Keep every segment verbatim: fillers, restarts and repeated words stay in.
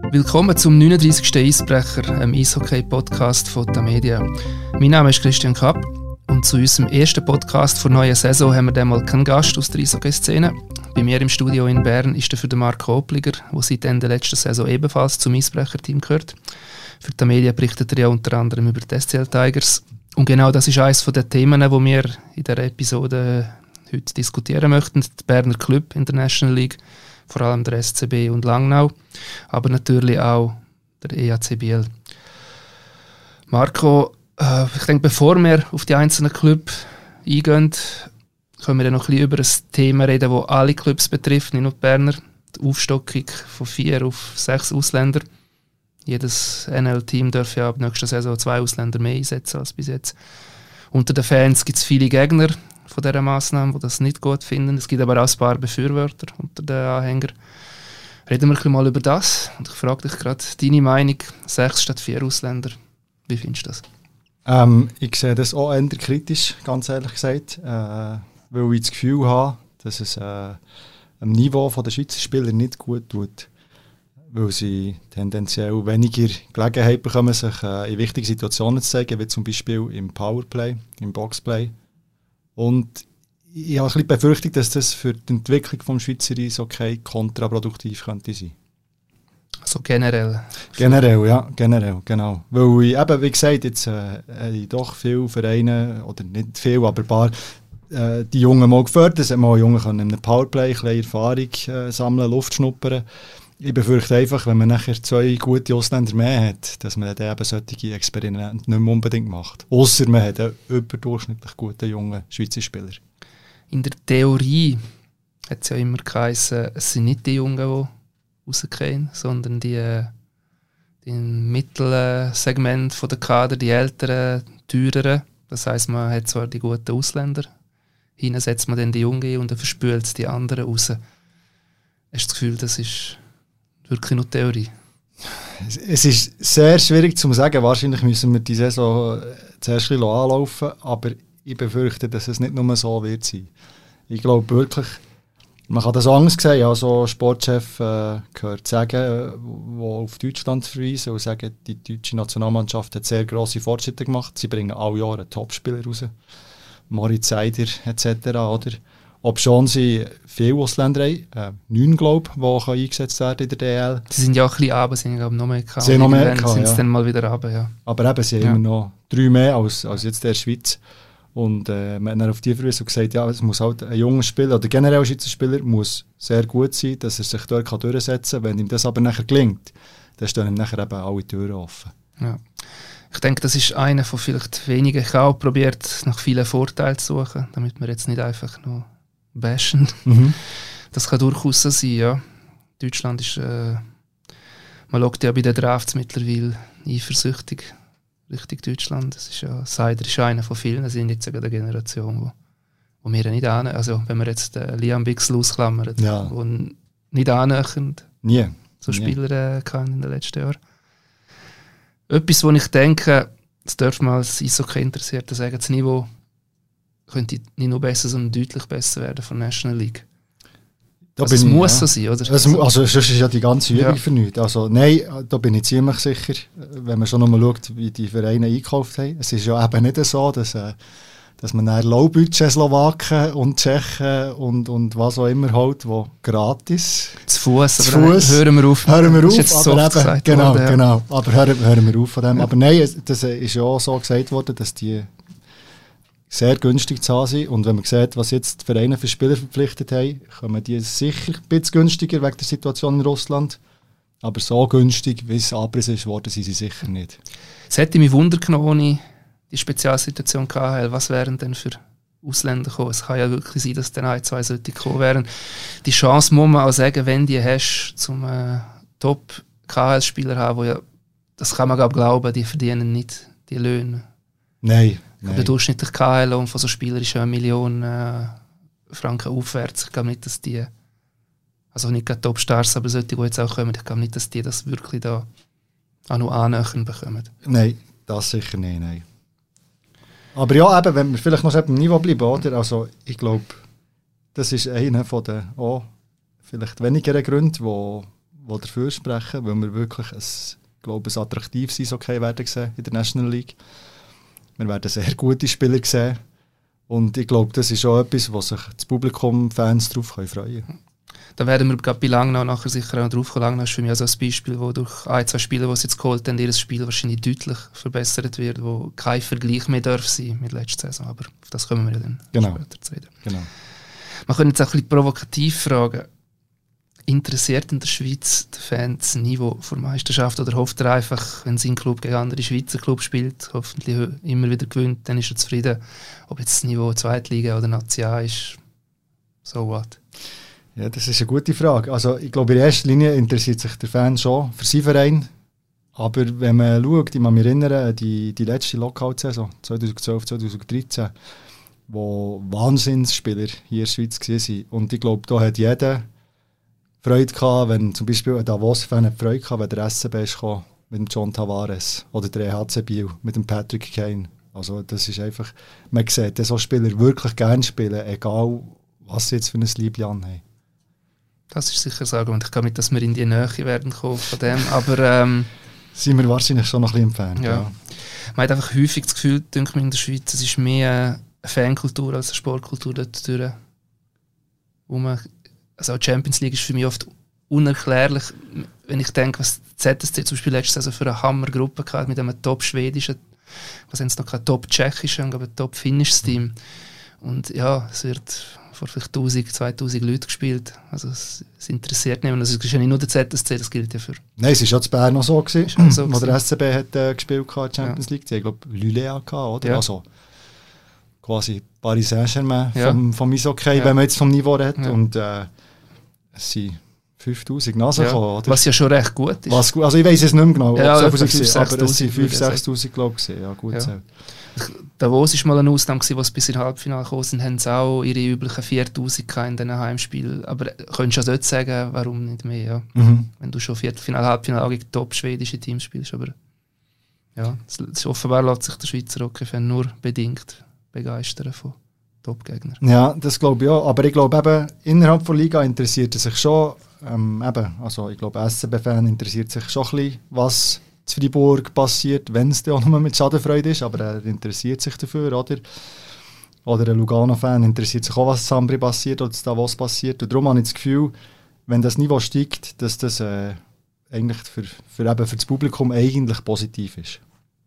Willkommen zum neununddreißigsten Eisbrecher, einem Eishockey-Podcast von Tamedia. Mein Name ist Christian Kapp und zu unserem ersten Podcast der neuen Saison haben wir diesmal keinen Gast aus der Eishockey-Szene. Bei mir im Studio in Bern ist dafür der Marco Opliger, der seit Ende letzter Saison ebenfalls zum Eisbrecher-Team gehört. Für Tamedia berichtet er ja unter anderem über die S C L Tigers. Und genau das ist eines der Themen, die wir in dieser Episode heute diskutieren möchten. Die Berner Club in der National League, vor allem der S C B und Langnau, aber natürlich auch der E A C Biel. Marco, äh, ich denke, bevor wir auf die einzelnen Clubs eingehen, können wir ja noch ein bisschen über ein Thema reden, das alle Clubs betrifft, nicht nur die Berner. Die Aufstockung von vier auf sechs Ausländer. Jedes N L-Team darf ja ab nächster Saison zwei Ausländer mehr einsetzen als bis jetzt. Unter den Fans gibt es viele Gegner von dieser Massnahme, die das nicht gut finden. Es gibt aber auch ein paar Befürworter unter den Anhängern. Reden wir ein bisschen mal über das. Und ich frage dich gerade, deine Meinung, sechs statt vier Ausländer, wie findest du das? Ähm, ich sehe das auch eher kritisch, ganz ehrlich gesagt, äh, weil ich das Gefühl habe, dass es äh, am Niveau der Schweizer Spieler nicht gut tut. Weil sie tendenziell weniger Gelegenheit bekommen, sich äh, in wichtigen Situationen zu zeigen, wie zum Beispiel im Powerplay, im Boxplay. Und ich habe ein bisschen Befürchtung, dass das für die Entwicklung des Schweizer Eishockey kontraproduktiv könnte sein. Also generell? Generell, ja, generell, genau. Weil ich eben, wie gesagt, jetzt äh, habe doch viele Vereine, oder nicht viele, aber ein paar, äh, die Jungen mal gefördert. Es hat mal Jungen können in einem Powerplay ein bisschen Erfahrung äh, sammeln, Luft schnuppern. Ich befürchte einfach, wenn man nachher zwei gute Ausländer mehr hat, dass man dann eben solche Experimente nicht mehr unbedingt macht. Ausser man hat einen überdurchschnittlich guten jungen Schweizer Spieler. In der Theorie hat es ja immer geheißen, es sind nicht die Jungen, die rausgehen, sondern die, die im mittleren Segment der Kader, die älteren, teureren. Das heisst, man hat zwar die guten Ausländer, hinten setzt man dann die Jungen und dann verspült es die anderen raus. Hast du das Gefühl, das ist wirklich nur Theorie? Es ist sehr schwierig zu sagen. Wahrscheinlich müssen wir die Saison zuerst ein bisschen anlaufen, aber ich befürchte, dass es nicht nur so wird sein. Ich glaube wirklich, man kann das Angst sehen, ja, so Sportchef äh, gehört sagen, wo auf Deutschland verweisen und sagen, die deutsche Nationalmannschaft hat sehr grosse Fortschritte gemacht. Sie bringen alle Jahre Topspieler raus. Moritz Seider et cetera. Oder? Ob schon sie viele Ausländer haben, äh, neun, glaube ich, die eingesetzt werden in der D L. Sie sind ja auch ein bisschen runter, sie haben noch mehr gehabt. Sie haben noch mehr gehabt, sind ja. sie dann mal wieder runter, ja. Aber eben, sie haben ja. immer noch drei mehr als, als jetzt der Schweiz. Und äh, man hat dann auf die verwiesen und gesagt, ja, es muss halt ein junger Spieler, oder generell ein Schweizer Spieler, muss sehr gut sein, dass er sich dort kann durchsetzen kann. Wenn ihm das aber nachher gelingt, dann stehen ihm nachher eben alle Türen offen. Ja. Ich denke, das ist einer von vielleicht wenigen. Ich habe auch probiert, nach vielen Vorteilen zu suchen, damit wir jetzt nicht einfach nur bashen. Mhm. Das kann durchaus so sein, ja. Deutschland ist, äh, man schaut ja bei den Drafts mittlerweile eifersüchtig Richtung Deutschland. Das ist ja, Seider ist einer von vielen, das sind jetzt sogar eine Generation, wo, wo wir nicht ahnen, also wenn wir jetzt den Liam Bixel ausklammern, ja. wo nicht annähernd Nie. so Nie. Spieler äh, kann in den letzten Jahren. Etwas, wo ich denke, das darf man als Eishockey Interessierte sagen, das Niveau könnte nicht nur besser, sondern deutlich besser werden von der National League. Da Also es bin muss ich, so ja. sein, oder? Also, also sonst ist ja die ganze Übung Ja. für nichts. Also nein, da bin ich ziemlich sicher, wenn man schon nochmal schaut, wie die Vereine eingekauft haben. Es ist ja eben nicht so, dass, äh, dass man dann Low-Budget Slowaken und Tschechen und, und was auch immer holt, wo gratis. Zu Fuß, Zu aber Fuss. hören wir auf. Hören wir Das auf, ist jetzt aber soft eben, gesagt genau, worden, ja. genau. Aber hören, hören wir auf von dem. Ja. Aber nein, es, das ist ja auch so gesagt worden, dass die sehr günstig zu haben sind. Und wenn man sieht, was jetzt die Vereine für Spieler verpflichtet haben, kommen die sicher ein bisschen günstiger wegen der Situation in Russland. Aber so günstig, wie es abgerissen ist worden, sind sie sicher nicht. Es hätte mich Wunder genommen, ohne die Spezialsituation K H L. Was wären denn für Ausländer gekommen? Es kann ja wirklich sein, dass dann ein, zwei solche gekommen wären. Die Chance muss man auch sagen, wenn die hast, zum äh, Top-K H L-Spieler haben, wo ja, das kann man glaube glauben, die verdienen nicht die Löhne. Nein. Nein. Der durchschnittliche K H L-Lohn von so Spielern ist ja eine Million äh, Franken aufwärts. Ich glaube nicht, dass die, also nicht gerade Top-Stars, aber solche, die jetzt auch kommen, ich glaube nicht, dass die das wirklich da auch noch annähern bekommen. Nein, das sicher nicht, nein. Aber ja, eben, wenn wir vielleicht noch auf dem Niveau bleiben, oder? Also ich glaube, das ist einer von den oh, vielleicht wenigeren Gründen, wo, die dafür sprechen, weil wir wirklich ein, glaube, ein attraktives Eishockey werden sehen in der National League. Wir werden sehr gute Spieler sehen. Und ich glaube, das ist auch etwas, wo sich das Publikum, Fans darauf freuen können. Da werden wir gerade bei Langnau nachher sicher auch drauf kommen. Langnau ist für mich also ein Beispiel, wo durch ein, zwei Spieler, die sie jetzt geholt haben, ihr Spiel wahrscheinlich deutlich verbessert wird, wo kein Vergleich mehr darf sein mit letzter Saison. Aber auf das kommen wir ja dann genau. später zu reden. Genau. Man könnte jetzt auch ein bisschen provokativ fragen, interessiert in der Schweiz der Fan das Niveau der Meisterschaft oder hofft er einfach, wenn sein Club gegen andere Schweizer Clubs spielt, hoffentlich immer wieder gewinnt, dann ist er zufrieden. Ob jetzt das Niveau Zweitliga oder Nazi A ist, so what? Ja, das ist eine gute Frage. Also ich glaube, in erster Linie interessiert sich der Fan schon für seinen Verein. Aber wenn man schaut, ich kann mich erinnern, die, die letzte Lockout-Saison zwanzig zwölf zwanzig dreizehn, wo Wahnsinnsspieler hier in der Schweiz waren. Und ich glaube, da hat jeder Freude gehabt, wenn zum Beispiel ein Davos-Fan Freude gehabt, wenn der S C B ist gekommen, mit dem John Tavares oder der E H C Biel mit dem Patrick Kane. Also das ist einfach, man sieht, dass so Spieler wirklich gerne spielen, egal was sie jetzt für ein Liebling anhaben. Das ist sicher das Argument. Ich glaube nicht, dass wir in die Nähe werden kommen von dem, aber ähm, sind wir wahrscheinlich schon noch ein bisschen entfernt. Ja. Ja. Man hat einfach häufig das Gefühl, denke ich, in der Schweiz, es ist mehr eine Fankultur als eine Sportkultur dort durch. Wo man, also auch die Champions League ist für mich oft unerklärlich, wenn ich denke, was die Z S C zum Beispiel letztes Jahr für eine Hammergruppe hatte, mit einem top-schwedischen, was haben sie noch, top-tschechischen, aber top-finnisches Team. Und ja, es wird vor vielleicht tausend, zweitausend Leuten gespielt. Also es, es interessiert niemand. Also es ist ja nicht nur der Z S C, das gilt ja für... Nein, es war ja zu Bern noch so, gewesen, auch so wo gewesen. der S C B hat, äh, gespielt hat, in der Champions League. Ich glaube, Lulea gehabt, oder? Ja. Also quasi Paris Saint-Germain Ja. vom, vom Eishockey, Ja. wenn man jetzt vom Niveau redet. Ja. Und äh, es sind fünftausend Nasen Ja. gekommen, oder? Was ja schon recht gut ist. Was, also ich weiss es nicht mehr genau, Ja, ob es so etwa viel fünftausend, war, aber es sechstausend, sind fünftausend, würde ich sagen. sechstausend, glaube ich. Ja, gut Ja. zählt. Davos war mal eine Ausnahme, gewesen, was bis in Halbfinale gekommen sind, haben sie auch ihre üblichen viertausend in diesen Heimspielen. Aber könntest du ja dort sagen, warum nicht mehr? Ja? Mhm. Wenn du schon Viertelfinale, Halbfinale auch gegen top-schwedische Teams spielst. Aber ja, es, es offenbar lässt sich der Schweizer Hockey-Fan nur bedingt begeistern von Top-Gegnern. Ja, das glaube ich auch. Aber ich glaube eben, innerhalb der Liga interessiert er sich schon, ähm, eben, also ich glaube, S C B-Fan interessiert sich schon ein bisschen, was in Freiburg passiert, wenn es auch nur mit Schadenfreude ist, aber er interessiert sich dafür, oder? Oder ein Lugano-Fan interessiert sich auch, was in Sambri passiert oder in Davos passiert. Und darum habe ich das Gefühl, wenn das Niveau steigt, dass das äh, eigentlich für, für, eben für das Publikum eigentlich positiv ist.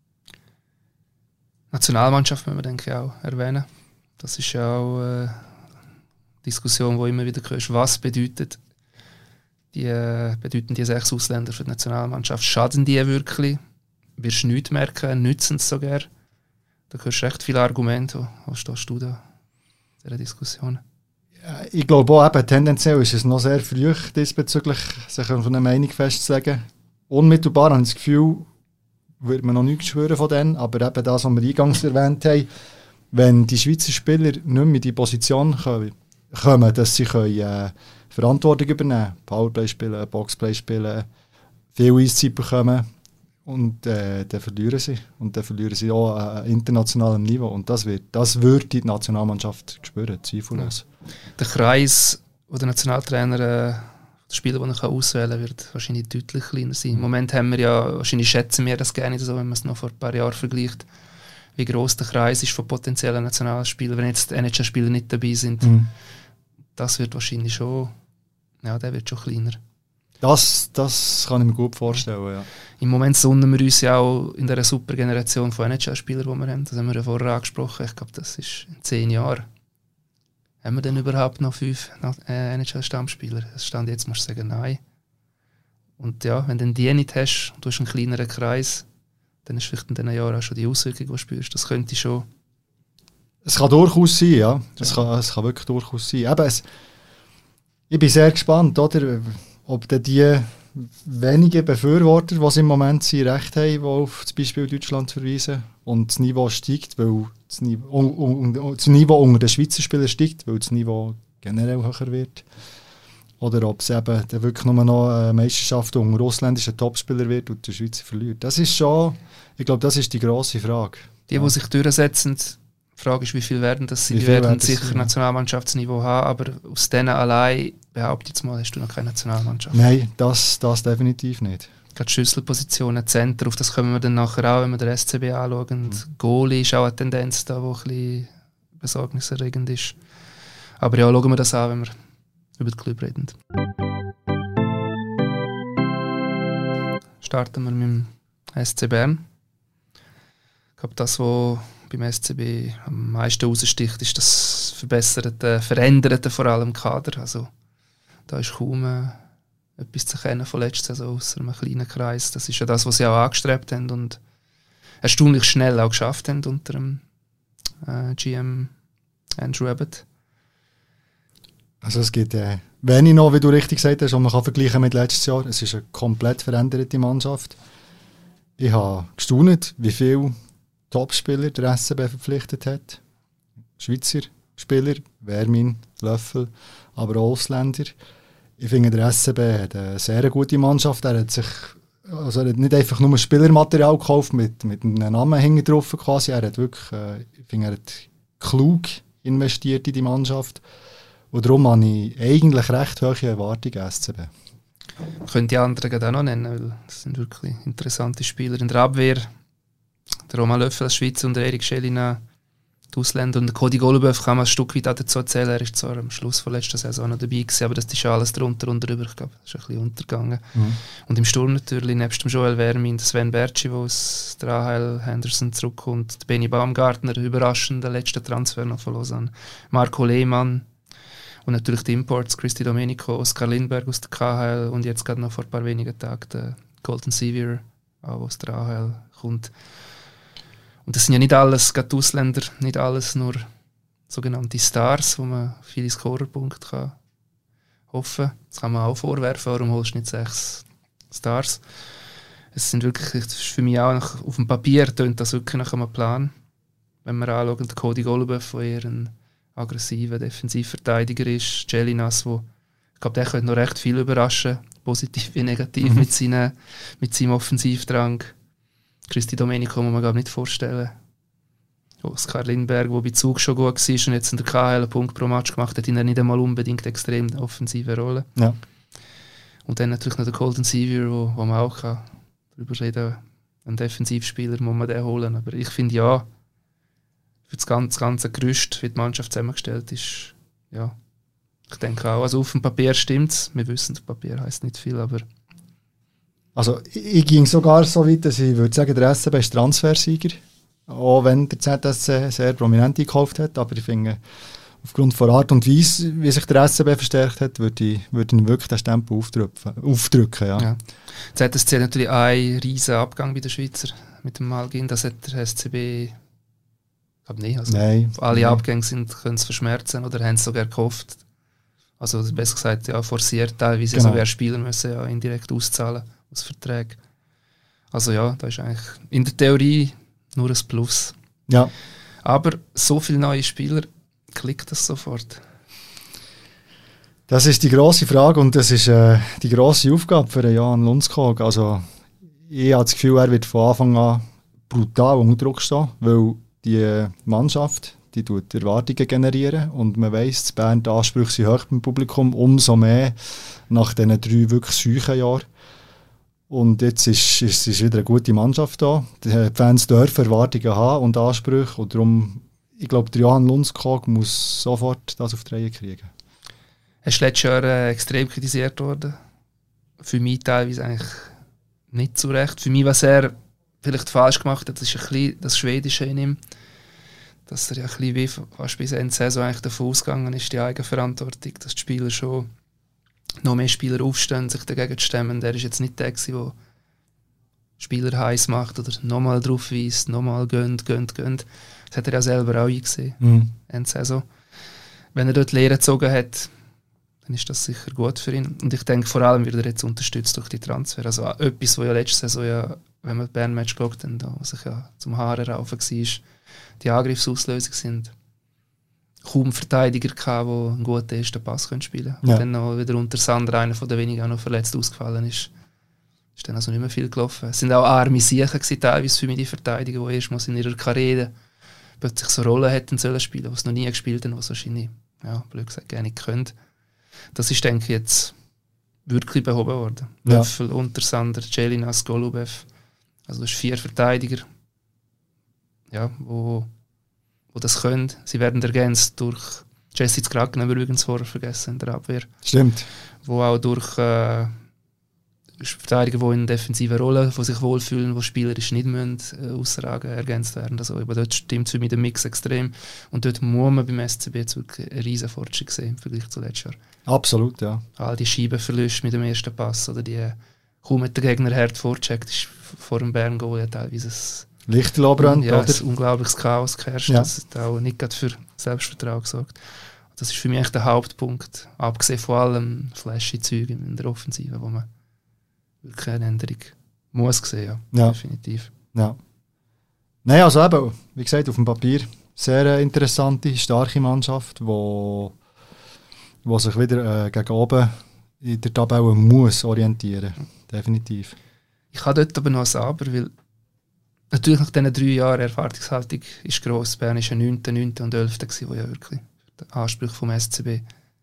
Nationalmannschaft müssen wir, denke ich, auch erwähnen. Das ist ja auch eine Diskussion, die immer wieder hörst, was bedeutet die, äh, bedeuten die sechs Ausländer für die Nationalmannschaft? Schaden die wirklich? Wirst du nichts merken? Nützen sie sogar? Da hörst du recht viele Argumente. Wo stehst du da in dieser Diskussion? Ja, ich glaube auch, eben, tendenziell ist es noch sehr früh diesbezüglich, sich auf eine Meinung festzulegen. Unmittelbar habe ich das Gefühl, würde man noch nichts schwören von denen, aber eben das, was wir eingangs erwähnt haben, wenn die Schweizer Spieler nicht mehr in die Position kommen, dass sie können, äh, Verantwortung übernehmen können, Powerplay spielen, Boxplay spielen, viel Eiszeit bekommen und äh, dann verlieren sie. Und dann verlieren sie auch an internationalem Niveau. Und das, wird, das würde die Nationalmannschaft spüren, zweifellos. Ja. Der Kreis, wo der Nationaltrainer äh, das Spieler, das er auswählen kann, wird wahrscheinlich deutlich kleiner sein. Im Moment haben wir ja, wahrscheinlich schätzen wir das gerne so, wenn man es noch vor ein paar Jahren vergleicht, wie gross der Kreis ist von potenziellen Nationalspielern, wenn jetzt N H L-Spieler nicht dabei sind. Mhm. Das wird wahrscheinlich schon, ja, der wird schon kleiner. Das, das kann ich mir gut vorstellen, ja. Im Moment sonnen wir uns ja auch in dieser super Generation von N H L-Spielern, die wir haben. Das haben wir ja vorher angesprochen. Ich glaube, das ist in zehn Jahren. Haben wir denn überhaupt noch fünf N H L-Stammspieler? Das stand jetzt, musst du sagen, nein. Und ja, wenn du die nicht hast, du hast einen kleineren Kreis, dann ist vielleicht in diesen Jahren auch schon die Auswirkung, die du spürst. Das könnte schon... Es kann durchaus sein, ja. Es, ja. Kann, es kann wirklich durchaus sein. Eben, es, ich bin sehr gespannt, oder, ob die wenigen Befürworter, die es im Moment sind, recht haben, die auf das Beispiel Deutschland verweisen und das Niveau steigt, weil das Niveau, un, un, das Niveau unter den Schweizer Spielern steigt, weil das Niveau generell höher wird. Oder ob es eben dann wirklich nur noch eine Meisterschaft unter ausländischen Topspielern wird und der Schweizer verliert. Das ist schon, ich glaube, das ist die grosse Frage. Die, die ja. sich durchsetzen, Die Frage ist, wie viel werden das sein? Wie Die viel werden werden sicher das sein, ja. Nationalmannschaftsniveau haben, aber aus denen allein, behaupte ich jetzt mal, hast du noch keine Nationalmannschaft. Nein, das, das definitiv nicht. Gerade Schlüsselpositionen, Center, auf das kommen wir dann nachher auch, wenn wir den S C B anschauen. Mhm. Goalie ist auch eine Tendenz da, die ein bisschen besorgniserregend ist. Aber ja, schauen wir das an, wenn wir über den Club reden. Starten wir mit dem S C Bern. Ich glaube, das, was beim S C B am meisten raussticht, ist das verbesserte, veränderte vor allem Kader. Also, da ist kaum äh, etwas zu kennen von letzter Saison, außer einem kleinen Kreis. Das ist ja das, was sie auch angestrebt haben und erstaunlich schnell auch geschafft haben unter dem äh, G M Andrew Abbott. Also es gibt äh, wenig noch, wie du richtig gesagt hast, und man kann vergleichen mit letztes Jahr. Es ist eine komplett veränderte Mannschaft. Ich habe gestaunt, wie viele Topspieler der S C B verpflichtet hat. Schweizer Spieler, Wermin, Löffel, aber auch Ausländer. Ich finde, der S C B hat eine sehr gute Mannschaft. Er hat sich also er hat nicht einfach nur Spielermaterial gekauft mit, mit einem Namen hinten drauf quasi. Er hat wirklich, äh, ich finde, er hat klug investiert in die Mannschaft. Und darum habe ich eigentlich recht hohe Erwartungen an S C B. Ich könnte die anderen auch noch nennen, weil das sind wirklich interessante Spieler. In der Abwehr der Roman Löffel als Schweizer und der Erik Schelina, die Ausländer, und der Cody Golubeuf kann man ein Stück weit dazu erzählen. Er ist zwar am Schluss von letzter Saison noch dabei gewesen, aber das ist alles drunter und drüber. Ich glaube, das ist ein bisschen untergegangen. Mhm. Und im Sturm natürlich, nebst dem Joel Wermin, der Sven Bertschi, der aus der A H L Henderson zurückkommt, der Benny Baumgartner, überraschend, der letzte Transfer noch von Lausanne, Marco Lehmann und natürlich die Imports, Christy Domenico, Oskar Lindberg aus der K H L und jetzt gerade noch vor ein paar wenigen Tagen der Colton Sevier, auch aus der A H L kommt. Und das sind ja nicht alles, gerade die Ausländer, nicht alles nur sogenannte Stars, wo man viele Scorerpunkte kann hoffen kann. Das kann man auch vorwerfen, warum holst du nicht sechs Stars? Es sind wirklich, das ist für mich auch nach, auf dem Papier tönt das wirklich nach einem Plan. Wenn wir anschauen, der Cody Golubeuf, der eher ein aggressiver Defensivverteidiger ist, Jelinas, wo ich glaube, der könnte noch recht viel überraschen, positiv wie negativ, mhm. mit, seinen, mit seinem Offensivdrang. Christy Domenico muss man gar nicht vorstellen. Oskar Lindberg, der bei Zug schon gut war und jetzt in der K H L einen Punkt pro Match gemacht hat, in der nicht einmal unbedingt extrem offensive Rolle. Ja. Und dann natürlich noch der Colton Sevier, wo, wo man auch kann darüber reden kann. Ein Defensivspieler muss man den holen. Aber ich finde ja, für das ganze, das ganze Gerüst, wie die Mannschaft zusammengestellt ist, ja, ich denke auch, also auf dem Papier stimmt es. Wir wissen, das Papier heisst nicht viel, aber also ich, ich ging sogar so weit, dass ich würde sagen, der S C B ist Transfersieger. Auch wenn der Z S C sehr prominent gekauft hat. Aber ich finde, aufgrund der Art und Weise, wie sich der S C B verstärkt hat, würde ich, würde ich wirklich den Stempel aufdrücken. aufdrücken ja. Ja. Z S C hat natürlich einen riesen Abgang bei den Schweizer mit dem Malgin. Das hat der S C B ich glaube nicht. Also nein, alle nein. Abgänge sind, können es verschmerzen oder haben es sogar gehofft. Also besser gesagt, ja, forciert teilweise. Genau. Sogar Spieler müssen ja indirekt auszahlen aus Verträgen. Also ja, da ist eigentlich in der Theorie nur ein Plus. Ja. Aber so viele neue Spieler, klickt das sofort? Das ist die grosse Frage und das ist äh, die grosse Aufgabe für Jan Lundskog. Also ich habe das Gefühl, er wird von Anfang an brutal unter Druck stehen, weil die Mannschaft, die tut Erwartungen generieren und man weiss, in Bern die Ansprüche sind hoch beim Publikum, umso mehr nach diesen drei wirklich seuchen Jahren. Und jetzt ist, ist, ist wieder eine gute Mannschaft da. Die Fans dürfen Erwartungen haben und Ansprüche und darum, ich glaube, der Johann Lundskog muss sofort das auf die Reihe kriegen. Er ist letztes Jahr äh, extrem kritisiert worden. Für mich teilweise eigentlich nicht zu Recht. Für mich, was er vielleicht falsch gemacht hat, das ist ein bisschen das Schwedische in ihm. Dass er ja ein bisschen wie fast bis Ende der Saison eigentlich davon ausgegangen ist, die Eigenverantwortung, dass die Spieler schon noch mehr Spieler aufstehen, sich dagegen zu stemmen. Der ist jetzt nicht der, der Spieler heiß macht oder nochmal drauf weist, nochmal gönnt, gönnt, gönnt. Das hat er ja selber auch eingesehen, mhm. Ende der Saison. Wenn er dort Lehre gezogen hat, dann ist das sicher gut für ihn. Und ich denke, vor allem wird er jetzt unterstützt durch die Transfer. Also etwas, was ja letzte Saison, ja, wenn man das Bern-Match geschaut hat, was ich ja zum Haare raufen war, die Angriffsauslösung sind kaum Verteidiger gehabt, die einen guten ersten Pass spielen können. Ja. Und dann noch wieder unter Sander, einer von den wenigen, noch verletzt ausgefallen ist. Ist dann also nicht mehr viel gelaufen. Es sind auch arme Siechen gewesen, teilweise für mich die Verteidiger, die erstmals in ihrer Karriere plötzlich so Rollen hätten sollen spielen, die es noch nie gespielt haben, was wahrscheinlich, ja, blöd gesagt, gerne nicht können. Das ist, denke ich, jetzt wirklich behoben worden. Ja. Löffel, Untersander, Celinas, Golubev. Also du hast vier Verteidiger, ja, wo, wo das können. Sie werden ergänzt durch Jesse Zkraken, haben wir übrigens vorher vergessen in der Abwehr. Stimmt. Wo auch durch äh, Verteidiger, die in defensiven Rollen, die sich wohlfühlen, die spielerisch nicht müssen, äh, ausragen, ergänzt werden. Also eben dort stimmt für mich der Mix extrem. Und dort muss man beim S C B jetzt wirklich einen riesen Fortschritt sehen im Vergleich zu letztes Jahr. Absolut, ja. All die Scheibenverluste mit dem ersten Pass oder die kaum mit der Gegner hart vorcheckt, ist vor dem Bern-Goal ja teilweise ein, Lichterloh brennt, ja, oder? ein unglaubliches Chaos geherrscht. Ja. Das hat auch nicht gerade für Selbstvertrauen gesorgt. Das ist für mich eigentlich der Hauptpunkt, abgesehen von allem flashy Zeug in der Offensive, wo man wirklich eine Änderung muss sehen, ja, Ja. definitiv. Ja. Nein, also eben, wie gesagt, auf dem Papier sehr äh, interessante, starke Mannschaft, wo, wo sich wieder äh, gegen oben in der Tabelle muss orientieren. Definitiv. Ich habe dort aber noch ein Aber, weil natürlich nach diesen drei Jahren Erwartungshaltung ist gross. Bern war ja neunte, neunte und elfte gewesen, wo ja wirklich die Ansprüche vom S C B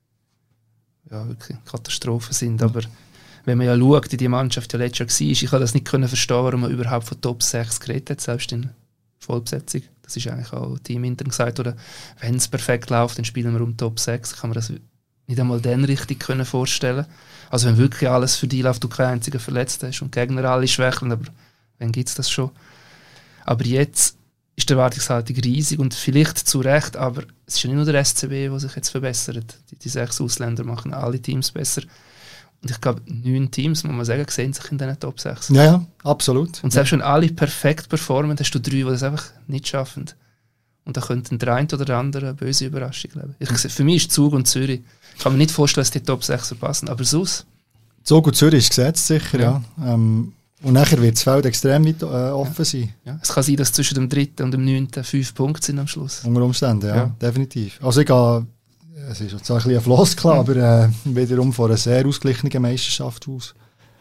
ja wirklich Katastrophen sind. Aber wenn man ja schaut, wie die Mannschaft ja letztes Jahr war, ich konnte das nicht verstehen, warum man überhaupt von Top sechs geredet hat, selbst in Vollbesetzung. Das ist eigentlich auch teamintern gesagt, oder wenn es perfekt läuft, dann spielen wir um Top sechs. Kann man das nicht einmal dann richtig können vorstellen. Also wenn wirklich alles für dich läuft, du keinen einzigen Verletzten hast und die Gegner alle schwächeln, aber wann gibt es das schon? Aber jetzt ist die Erwartungshaltung riesig und vielleicht zu Recht, aber es ist ja nicht nur der S C B, der sich jetzt verbessert. Die, die sechs Ausländer machen alle Teams besser. Und ich glaube, neun Teams, muss man sagen, sehen sich in diesen Top sechs. Ja, ja, absolut. Und selbst wenn alle perfekt performen, hast du drei, die das einfach nicht schaffen. Und da könnte der eine oder der andere eine böse Überraschung geben. Ich, für mich ist Zug und Zürich. Ich kann mir nicht vorstellen, dass die Top sechs verpassen, aber sonst. Zug und Zürich ist gesetzt, sicher, ja. ja. Ähm, und nachher wird das Feld extrem weit äh, offen ja. sein. Ja. Es kann sein, dass zwischen dem dritten und dem neunten fünf Punkte sind am Schluss. Unter Umständen, ja, ja. definitiv. Also ich gehe, es ist zwar ein bisschen ein Floskel, ja. aber äh, wiederum von einer sehr ausgeglichenen Meisterschaft aus.